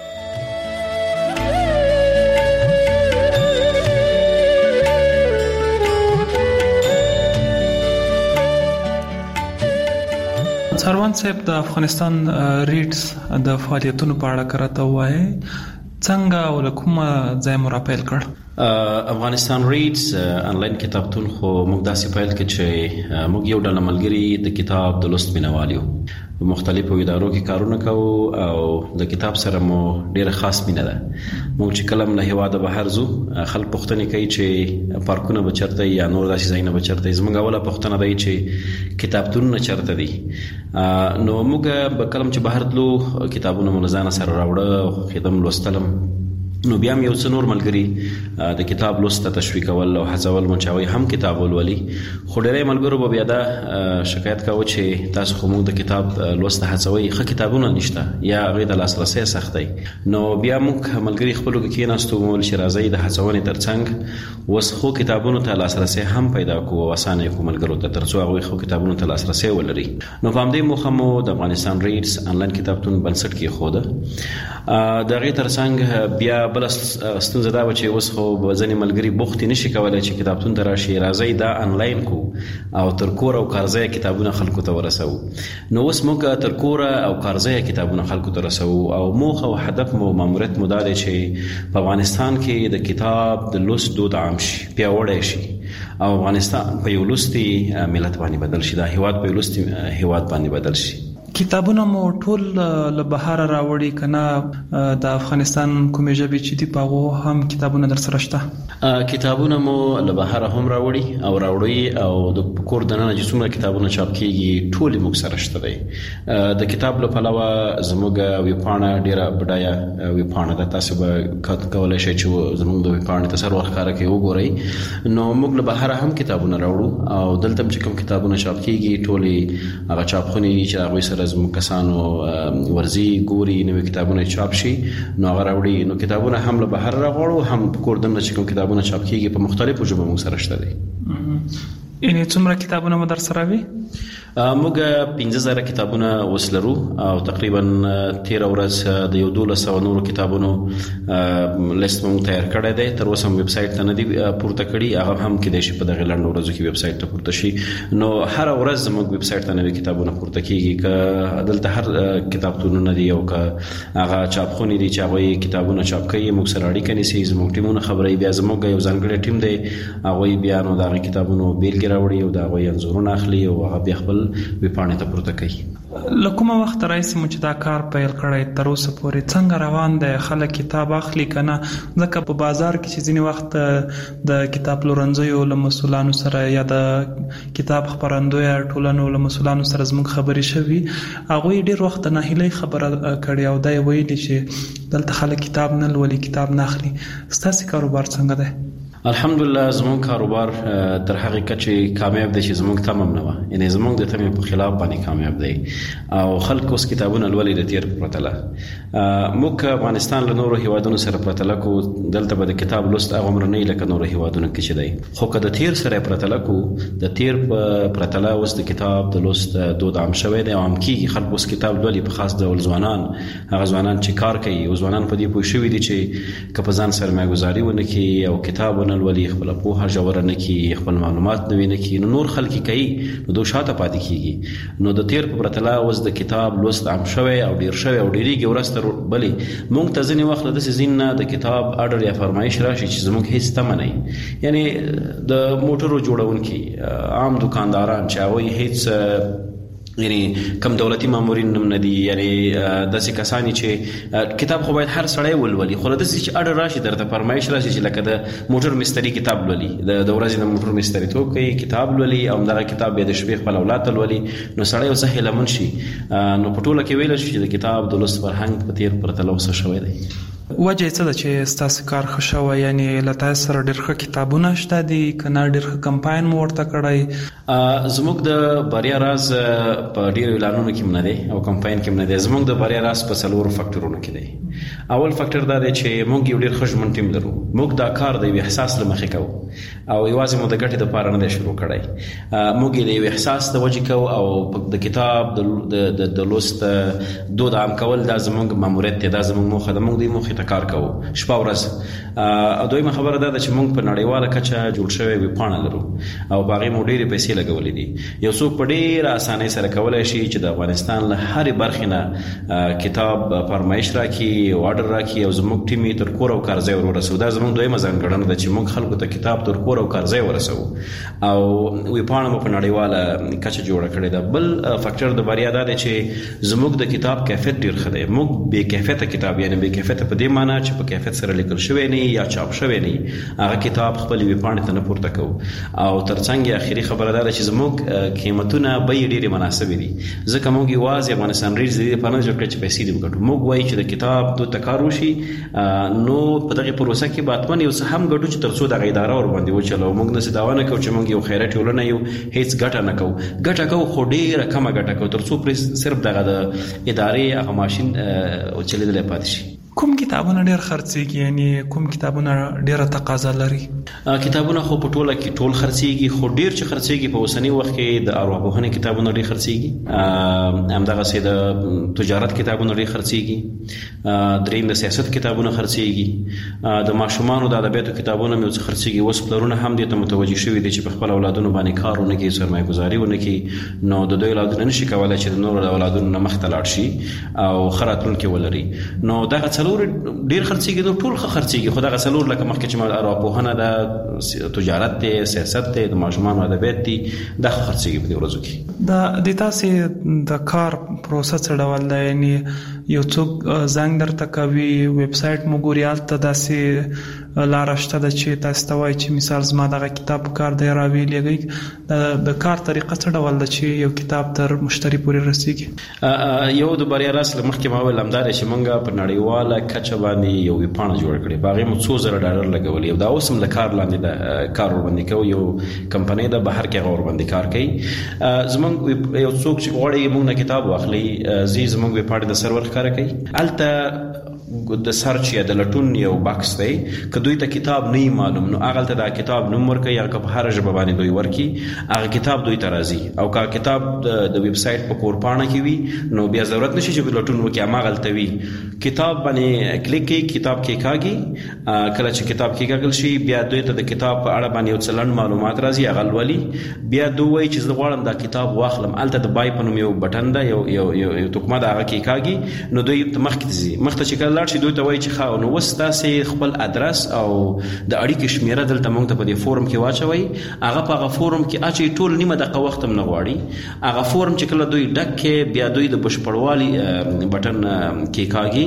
Speaker 12: سروان صاحب د افغانستان ریټس د فعالیتونو په اړه کراته وایي څنګه او کومه ځای مو را پیل کړ؟
Speaker 16: افغانستان ریډز آنلاین کتابتون خو موږ داسې پیل کړ چې موږ یو ډله ملګري د کتاب د لوست مینوال یو په مختلفو ادارو کې کارونه کوو او د کتاب سره مو ډیره خاص مینه ده. موږ چې کلم له هواده بهر زو خلک پوښتنه کوي چې پارکونه به چرته یا نور داسې ځایونه به چرته زموږ اوله پوښتنه ده چې کتابتونونه چرته دي. نو موږ به کلم چې بهر تلو کتابونه مو ځان سره راوړه خدم لوستلم نو بیا یو څو نور ملګري د کتاب لوست ته تشویق ول او هڅول مچاوي هم کتاب ولولي خو ډېر ملګرو به بیا دا شکایت کاوه چې تاسو خو موږ د کتاب لوست هڅوي خو کتابونه نشته یا غیر د لاسرسي سخت دی. نو بیا موږ ملګري خپلو کې کېناستو مول چې راځي د هڅونې ترڅنګ وس خو کتابونو ته لاسرسي هم پیدا کوو او اسانه کوم ملګرو ته ترڅو هغه خو کتابونو ته لاسرسي ولري. نو په همدې موخه مو د افغانستان ریډز آنلاین کتابتون بنسټ کې خوده د غیر ترڅنګ بیا بل ستونزه دا و چې اوس خو ځنې ملګري بوختي نشي کولای چې کتابتون ته راشي راځي دا آنلاین کو او تر کور او کارځای کتابونه خلکو ته ورسو. نو اوس موږ تر کور او کارځای کتابونه خلکو ته رسو او موخه او هدف مو ماموریت مو دا دی چې په افغانستان کې د کتاب د لوست دود عام شي پیاوړی شي او افغانستان په یو لوستي ملت باندې بدل شي دا هیواد په لوستي هیواد باندې بدل شي.
Speaker 12: کتابونه مو ټول له بهر راوړي کنه د افغانستان کومې ژبې چې دی پاغو هم کتابونه در سره شته؟
Speaker 16: کتابونه مو له بهر هم راوړي او راوړي او د کور دننه چې څومره کتابونه چاپ کیږي ټول موږ سره شته دی. د کتاب له پلوه زموږ ویبپاڼه ډیره بډایه ویبپاڼه ده تاسو به کولای شئ چې زموږ د ویبپاڼې ته سر ورخاره کې وګورئ. نو موږ له بهر هم کتابونه راوړو او دلته چې کوم کتابونه چاپ کیږي ټول هغه چاپخونې چې هغه سره زموږ کسانو ورزي ګوري نو کتابونه چاپ شي نو هغه راوړي. نو کتابونه هم له بهر راغړو هم کور دننه چې کوم کتابونه چاپ کیږي په مختلفو ژبو موږ سره شته دي.
Speaker 12: یعنی څومره کتابونه مو در سره وي؟
Speaker 16: موږ پنځه زره کتابونه وسلرو او تقریبا تیر ورځ د یو دولس سوه نورو کتابونو لیست موږ تیار کړی دی. تر اوسه ویب سایټ ته نه دی پورته کړي هغه هم کېدای شي په دغه لنډو ورځو کې ویب سایټ ته پورته شي. نو هر ورځ موږ ویب سایټ ته نوي کتابونه پورته کیږي که دلته هر کتابتونونه دي او که هغه چاپخونې دي چې هغوی کتابونه چاپ کوي موږ سره اړیکه نیسي زموږ ټیمونه خبروي بیا زموږ یو ځانګړی ټیم دی هغوی بیا نو د هغې کتابونو بیلګې راوړي او د هغوی انځورونه اخلي او هغه بیا خپل ویبپاڼې ته پورته کوي.
Speaker 12: لکه وخت راځي چې دا کار پیل کړی تر اوسه پورې څنګه روان دی؟ خلک کتاب اخلي کنه؟ ځکه په بازار کې چې ځینې وخت د کتاب پلورنځیو له مسولانو سره یا د کتاب خپرندوی ټولنو له مسولانو سره زموږ خبرې شوي، هغوی ډېر وخت نه هیله خبره کړې او دا ویلي چې دلته خلک کتاب نه لولي، کتاب نه اخلي. ستاسو کاروبار څنګه دی؟
Speaker 16: الحمدلله زموږ کاروبار تر هغه کچې کامیاب دی چې زموږ تمام نه و، یعنی زموږ د تمې په خلاف باندې کامیاب دی او خلک اوس کتابونه لولي د تیر پرتله. موږ افغانستان له نورو هیوادونو سره پرتله کو، دلته به د کتاب لوست هغه عمر نه لکه نورو هیوادونو کې چې دی، خو که د تیر سره پرتله کو د تیر په پرتله اوس د کتاب د لوست دود عام شوی دی او عام کیږي. خلک اوس کتاب لولي، په خاص ډول ځوانان، هغه ځوانان چې کار کوي او ځوانان په دې پوه شوي دي چې که په ځان سرمایه‌ګذاري ونه کړي او کتاب ولولي، خپل پوهه ژوره نه کړي، خپل معلومات نوي نه کړي، نو نور خلک کوي نو دوی شاته پاتې کیږي. نو د تیر په پرتله اوس د کتاب لوست عام شوی او ډیر شوی او ډیریږي ورسته بلی. مونږ ته ځینې وخت د سیزن د کتاب آرډر یا فرمایش راشي چې زموږ هیڅ تمه نه، یعنی د موټرو جوړونکي عام دکانداران چې هغوی هیڅ یعنی کم دولتي مامورین نم ندي، یعنی داسې کسانی چې کتاب خو باید هر سړی ولولي، خو داسې چې اډر راشي درته فرمایش راشي چې لکه د موټر مستری کتاب لولي، د ورځې د موټر مستری توپ کوي کتاب لولي او دغه کتاب به د شپې خپل اولاد ته لولي، نو سړی اوس هیله من شي. نو په ټوله کې ویل شي چې د کتاب د لوست فرهنګ په تیر پرتله اوس شوی دی.
Speaker 12: وجه څه ده چې ستاسو کار ښه شوی؟ یعنی له تاسو سره ډېر ښه کتابونه شته دي که نه ډېر ښه کمپاین مو ورته کړی؟
Speaker 16: زموږ د بریا راز په ډېرو اعلانونو کې نه دی او کمپاین کې نه دی. زموږ د بریا راز په څلورو فکټورونو کې دی. اول فکټر دا دی چې موږ یو ډېر ښه ژمن ټیم لرو. موږ دا کار د یو احساس له مخې کوو او یوازې مو د ګټې دپاره نه دی شروع کړی. موږ یې د یو احساس د وجې کوو او د کتاب د لوست دود عام کول دا زموږ ماموریت دی، دا زموږ موخه ده. موږ دې موخې ته کار کوو شپه ورځ. او دویمه خبره دا ده چې موږ په نړیواله کچه جوړ شوی ویبپاڼه لرو او په هغې مو ډېرې پیسې لګولې دي. یو څوک په ډېره اسانۍ سره کولی شي چې د افغانستان له هرې برخې نه کتاب فرمایش راکړي او آرډر راکړي او زموږ ټیم یې تر کور او کارځای ور ورسوو. دا زموږ دویمه ځانګړنه ده چې موږ خلکو ته کتاب تر کور او کارځای ورسوو او ویبپاڼه مو په نړیواله کچه جوړه کړې ده. بل فکټر د بریا دا دی چې زموږ د کتاب کیفیت ډېر ښه دی. موږ بې کیفیته کتاب، یعنی بې کیفیته په دې معنی چې په کیفیت سره لیکل شوی نه یا چاپ شوی نه، هغه کتاب خپل ویبپاڼې ته نه پورته کوو. او ترڅنګ اخري خبره دا ده چې زموږ قیمتونه بیې ډېرې مناسبې دي، ځکه موږ یوازې افغانستان ریډز د دې لپاره نه جوړ کړی چې پیسې دې وګټو. موږ وایو چې د کتاب دود ته کار وشي، نو په دغې پروسه کې به حتما یو څه هم ګټو چې تر څو دغه اداره ورباندې وچلوو. موږ داسې دعوا نه کوو چې موږ یو خیري ټولنه یو، هیڅ ګټه نه کوو. ګټه کوو خو ډېره کمه ګټه کوو تر څو پرې صرف دغه د ادارې هغه ماشین چلېدلی پاتې شي.
Speaker 12: کوم کتابونه ډېر خرڅېږي؟ یعنی کوم کتابونه ډېره تقاضا لري؟
Speaker 16: کتابونه خو په ټوله کې ټول خرڅېږي، خو ډېر چې خرڅېږي په اوسني وخت کې د ارواپوهنې کتابونه ډېر خرڅېږي، همدغسې د تجارت کتابونه ډېر خرڅېږي، دریم د سیاست کتابونه خرڅېږي، د ماشومانو د ادبیاتو کتابونه مې اوس خرڅېږي. اوس پلرونه هم دې ته متوجه شوي دي چې په خپل اولادونو باندې کار ونه کړي، سرمایه‌ګذاري ونه کړي، نو د دوی اولادونه نشي کولی چې د نورو اولادونو نه مخته لاړ شي او ښه راتلونکی ولري. نو دغه څلور ډیر خرڅېږي، نو ټول ښه خرڅېږي، خو دغه څلور لکه مخکې چې ما ارواپوهنه ده، تجارت دی، سیاست دی، د ماشومانو ادبیات دي، دا ښه خرڅېږي په دې ورځو کې.
Speaker 12: د تاسې د کار پروسه څه ډول ده؟ یعنی یو څوک زنګ درته کوي، ویب سایټ مو ګوري، هلته داسې لاره شته ده چې تاسو ته وایي چې مثال زما دغه کتاب کار دی راویلېږئ. د کار طریقه څه ډول ده چې یو کتاب تر مشتری پورې رسېږي؟
Speaker 16: یو د بریا راز له مخکې ما ویل همدا دی چې موږ په نړیواله کچه باندې یو ویبپاڼه جوړه کړې، په هغې مو څو زره ډالر لګولي او دا اوس هم له کار لاندې ده، کار ورباندې کوو. یو کمپنۍ ده بهر کې هغه ورباندې کار کوي. زموږ یو څوک چې غواړي موږ نه کتاب واخلي، ځي زموږ ویبپاڼې د سرور ښکاره کوي، هلته د سرچ یا د لټون یو باکس دی. که دوی ته کتاب نه معلوم نو هغه ته دا کتاب نوم ورکوي، یا که په هره ژبه باندې دوی ورکړي هغه کتاب دوی ته راځي. او که کتاب د ویب سایټ په کورپاڼه کې وي نو بیا ضرورت نشي چې لټون وکړي، هماغلته وي. کتاب باندې کلیک کوي، کتاب کې کاږي، کله چې کتاب کې کاږل شي بیا دوی ته د کتاب په اړه باندې یو څه لنډ معلومات راځي، هغه لولي. بیا دوی وایي چې زه غواړم دا کتاب واخلم، هلته د بای په نوم یو بټن ده، یو یو یو تکمه ده، هغه کې کاږي، نو دوی مخکې ته ځي. مخته چې کله لاړ شي دوی ته وایي چې ښه نو اوس تاسې خپل ادرس او د اړیکې شمیره دلته موږ ته په دې فورم کې واچوئ. هغه په هغه فورم کې اچي ټول نیمه دقیقه وخت هم نه غواړي. هغه فورم چې کله دوی ډک کې بیا دوی د بشپړوالي بټن کې کاږي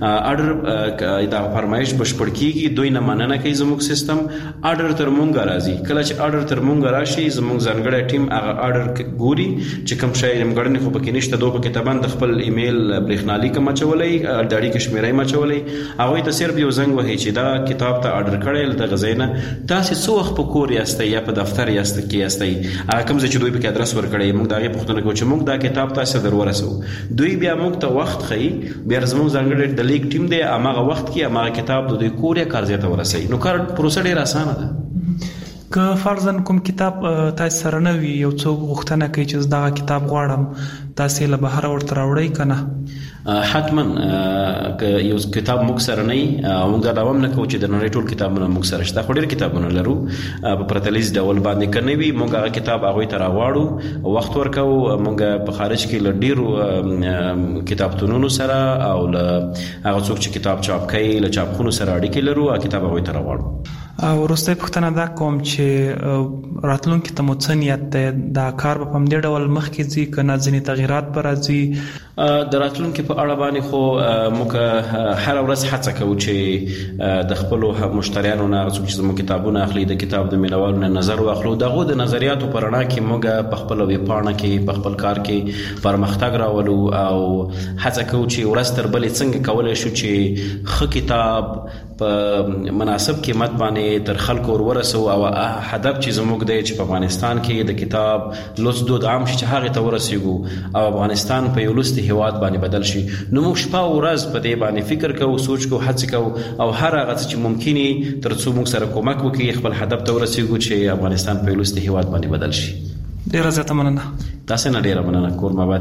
Speaker 16: اډر دا فرمایش بشپړ کیږي. دوی نه مننه کوي زموږ سیستم اډر تر مونږ راځي. کله چې اډر تر مونږ راشي زموږ ځانګړی ټیم هغه اډر ګوري چې کوم شی نیمګړنې خو پکې نشته. دوی پکې تبان د خپل ایمیل برېښنالیک مچولای د اړیکې شمیرې مچولای. هغه ته صرف یو زنګ وهي چې دا کتاب ته اډر کړی د غزینه تاسو څو وخت په کور یاستئ یا په دفتر یاست کې یاستئ هغه کوم چې دوی پکې ادرس ورکړي موږ دا غي پوښتنه کوو چې موږ دا کتاب تاسو در ورسو. دوی بیا موږ ته وخت خي بیا زموږ ځانګړی د لیک ټیم دی هغه وخت کې هغه کتاب د دوی کور یا کار ځای ته ورسي. نو کار پروسه ډیره اسانه ده.
Speaker 12: که فرضاً کوم کتاب تاسو سره نه وي یو څوک غوښتنه کوي چې دا کتاب غواړم تاسو له بهر ورته راوړی کنه
Speaker 16: حتما که یو کتاب موږ سره نه موږ دا دوام نه کوو چې د نړۍ ټول کتابونه موږ سره شته. خو ډېر کتابونه لرو په پرتلیز ډول باندې کنه وي موږ هغه کتاب هغه ته راوړو وخت ورکو. موږ په خارج کې ل ډېرو کتابتونونو سره او ل هغه څوک چې کتاب چاپ کوي ل چاپخونو سره اړیکې لرو هغه کتاب هغه ته راوړو.
Speaker 12: او وروسته پوښتنه دا کوم چې راتلونکي ته مو څه نیت دی دا کار په هم دې ډول مخکې ځي کنه ځینې تغیرات به راځي؟
Speaker 16: د راتلونکي په اړه باندې خو موږ هر ورځ هڅه کوو چې د خپلو مشتریانو نه څوک چې زموږ کتابونه اخلي د کتاب د مینوالو نه نظر واخلو. دغه د نظریاتو په رڼا کې موږ په خپل ویبپاڼه کې په خپل کار کې پرمختګ راولو او هڅه کوو چې ورځ تر بلې څنګه کولای شو چې ښه کتاب په مناسب قیمت باندې تر خلکو ورسو او هدف چې زموږ دی چې په افغانستان کې د کتاب لوست دود عام شي چې هغه ته ورسیږو او افغانستان په یو لوستي هیواد باندې بدل شي. نو موږ شپه او ورځ په دې باندې فکر کوو سوچ کوو هڅه کوو او هر هغه چې ممکني تر څو موږ سره کومک وکړي خپل هدف ته ورسیږو چې افغانستان په یو لوستي هیواد باندې بدل شي.
Speaker 12: ډیره زیاته مننه.
Speaker 16: تاسو نه ډیره مننه. کور ماباد.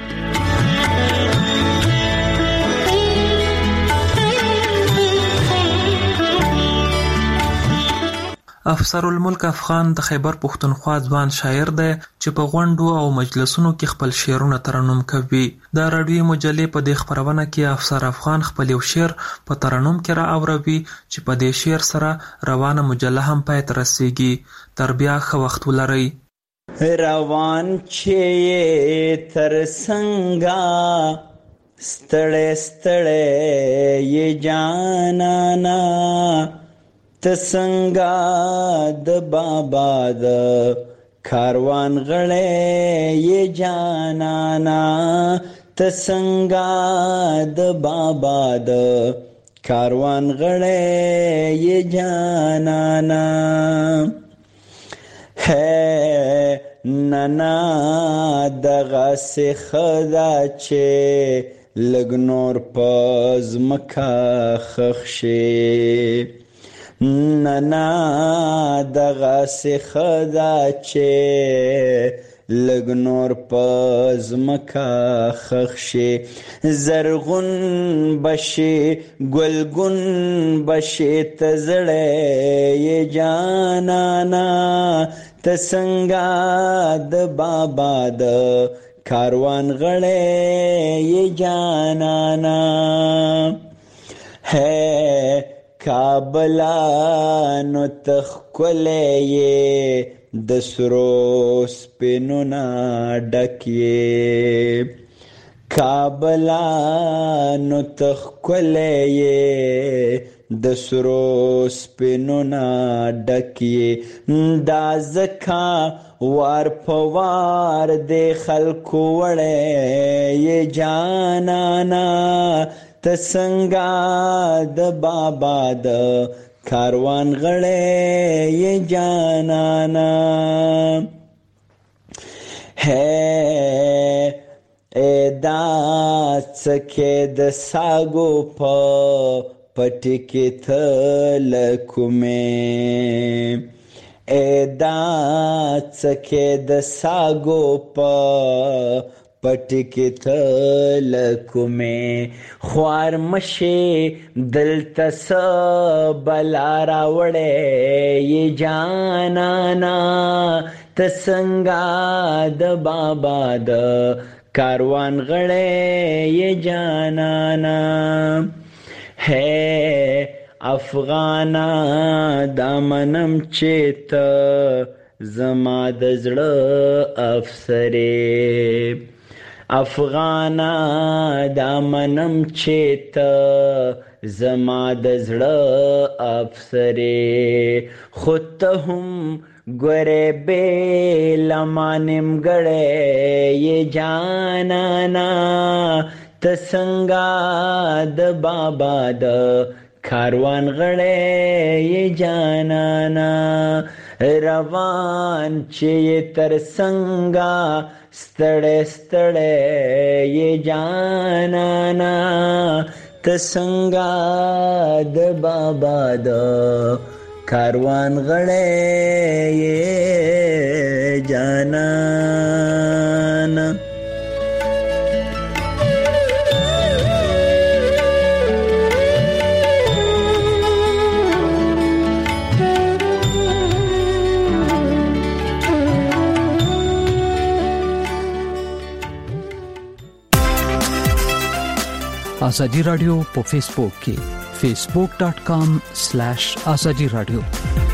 Speaker 12: افسر الملک افغان د خیبر پښتونخوا ځوان شاعر دی چې په غونډو او مجلسونو کې خپل شعرونه ترنم کوي. د راډیوي مجلې په دې خبرونه کې افسر افغان خپل یو شعر په ترنم کې را اوروي چې په دې شعر سره روانه مجله هم پای ته رسیږي. تر بیا ښه وخت ولرئ.
Speaker 4: روان چې تر څنګه ستړی ستړی یې جانانا تسنګا د بابا د کاروان غړې یې جانانا تسنګا د بابا د کاروان غړې یې جانانا ہے ننا دغه خدا چې لګنور پز مکا خخشه ننا دغه خدا چې لګنور پز مکا خخشه زرغون بشي ګلګون بشي تزړې جانانا تسنګا د بابا د کاروان غړې جانانا ہے کابلا نو تخکلې د سرو سپینو نا ډکې کابلا نو تخکلې د سرو سپینو نا ډکې دا زکا وار پوار د خلکو وړې جانانا تسنګا د بابا د کاروان غړې جانانا ہے ادا څکه د ساګو په پټی کې تل کومه ادا څکه د ساګو په پټی کې تل کومه خوار مشه دلته س بلا راوړې جانانا تسنګا د بابا د کاروان غړې جانانا ہے افغانا دامنم چیت زما د زړه افسرې افغانا دامنم چیت زما د زړه افسرې خود ته هم ګورې بې لمانم ګړې یې جانانا ته څنګه د بابا د کاروان غړې یې جانانا روان چې تر څنګه ستړې ستړې یې جانانا ته څنګه د بابا د کاروان غړې یې جانانا
Speaker 6: ازادي رادیو په فیسبوک کې facebook.com/azadi radio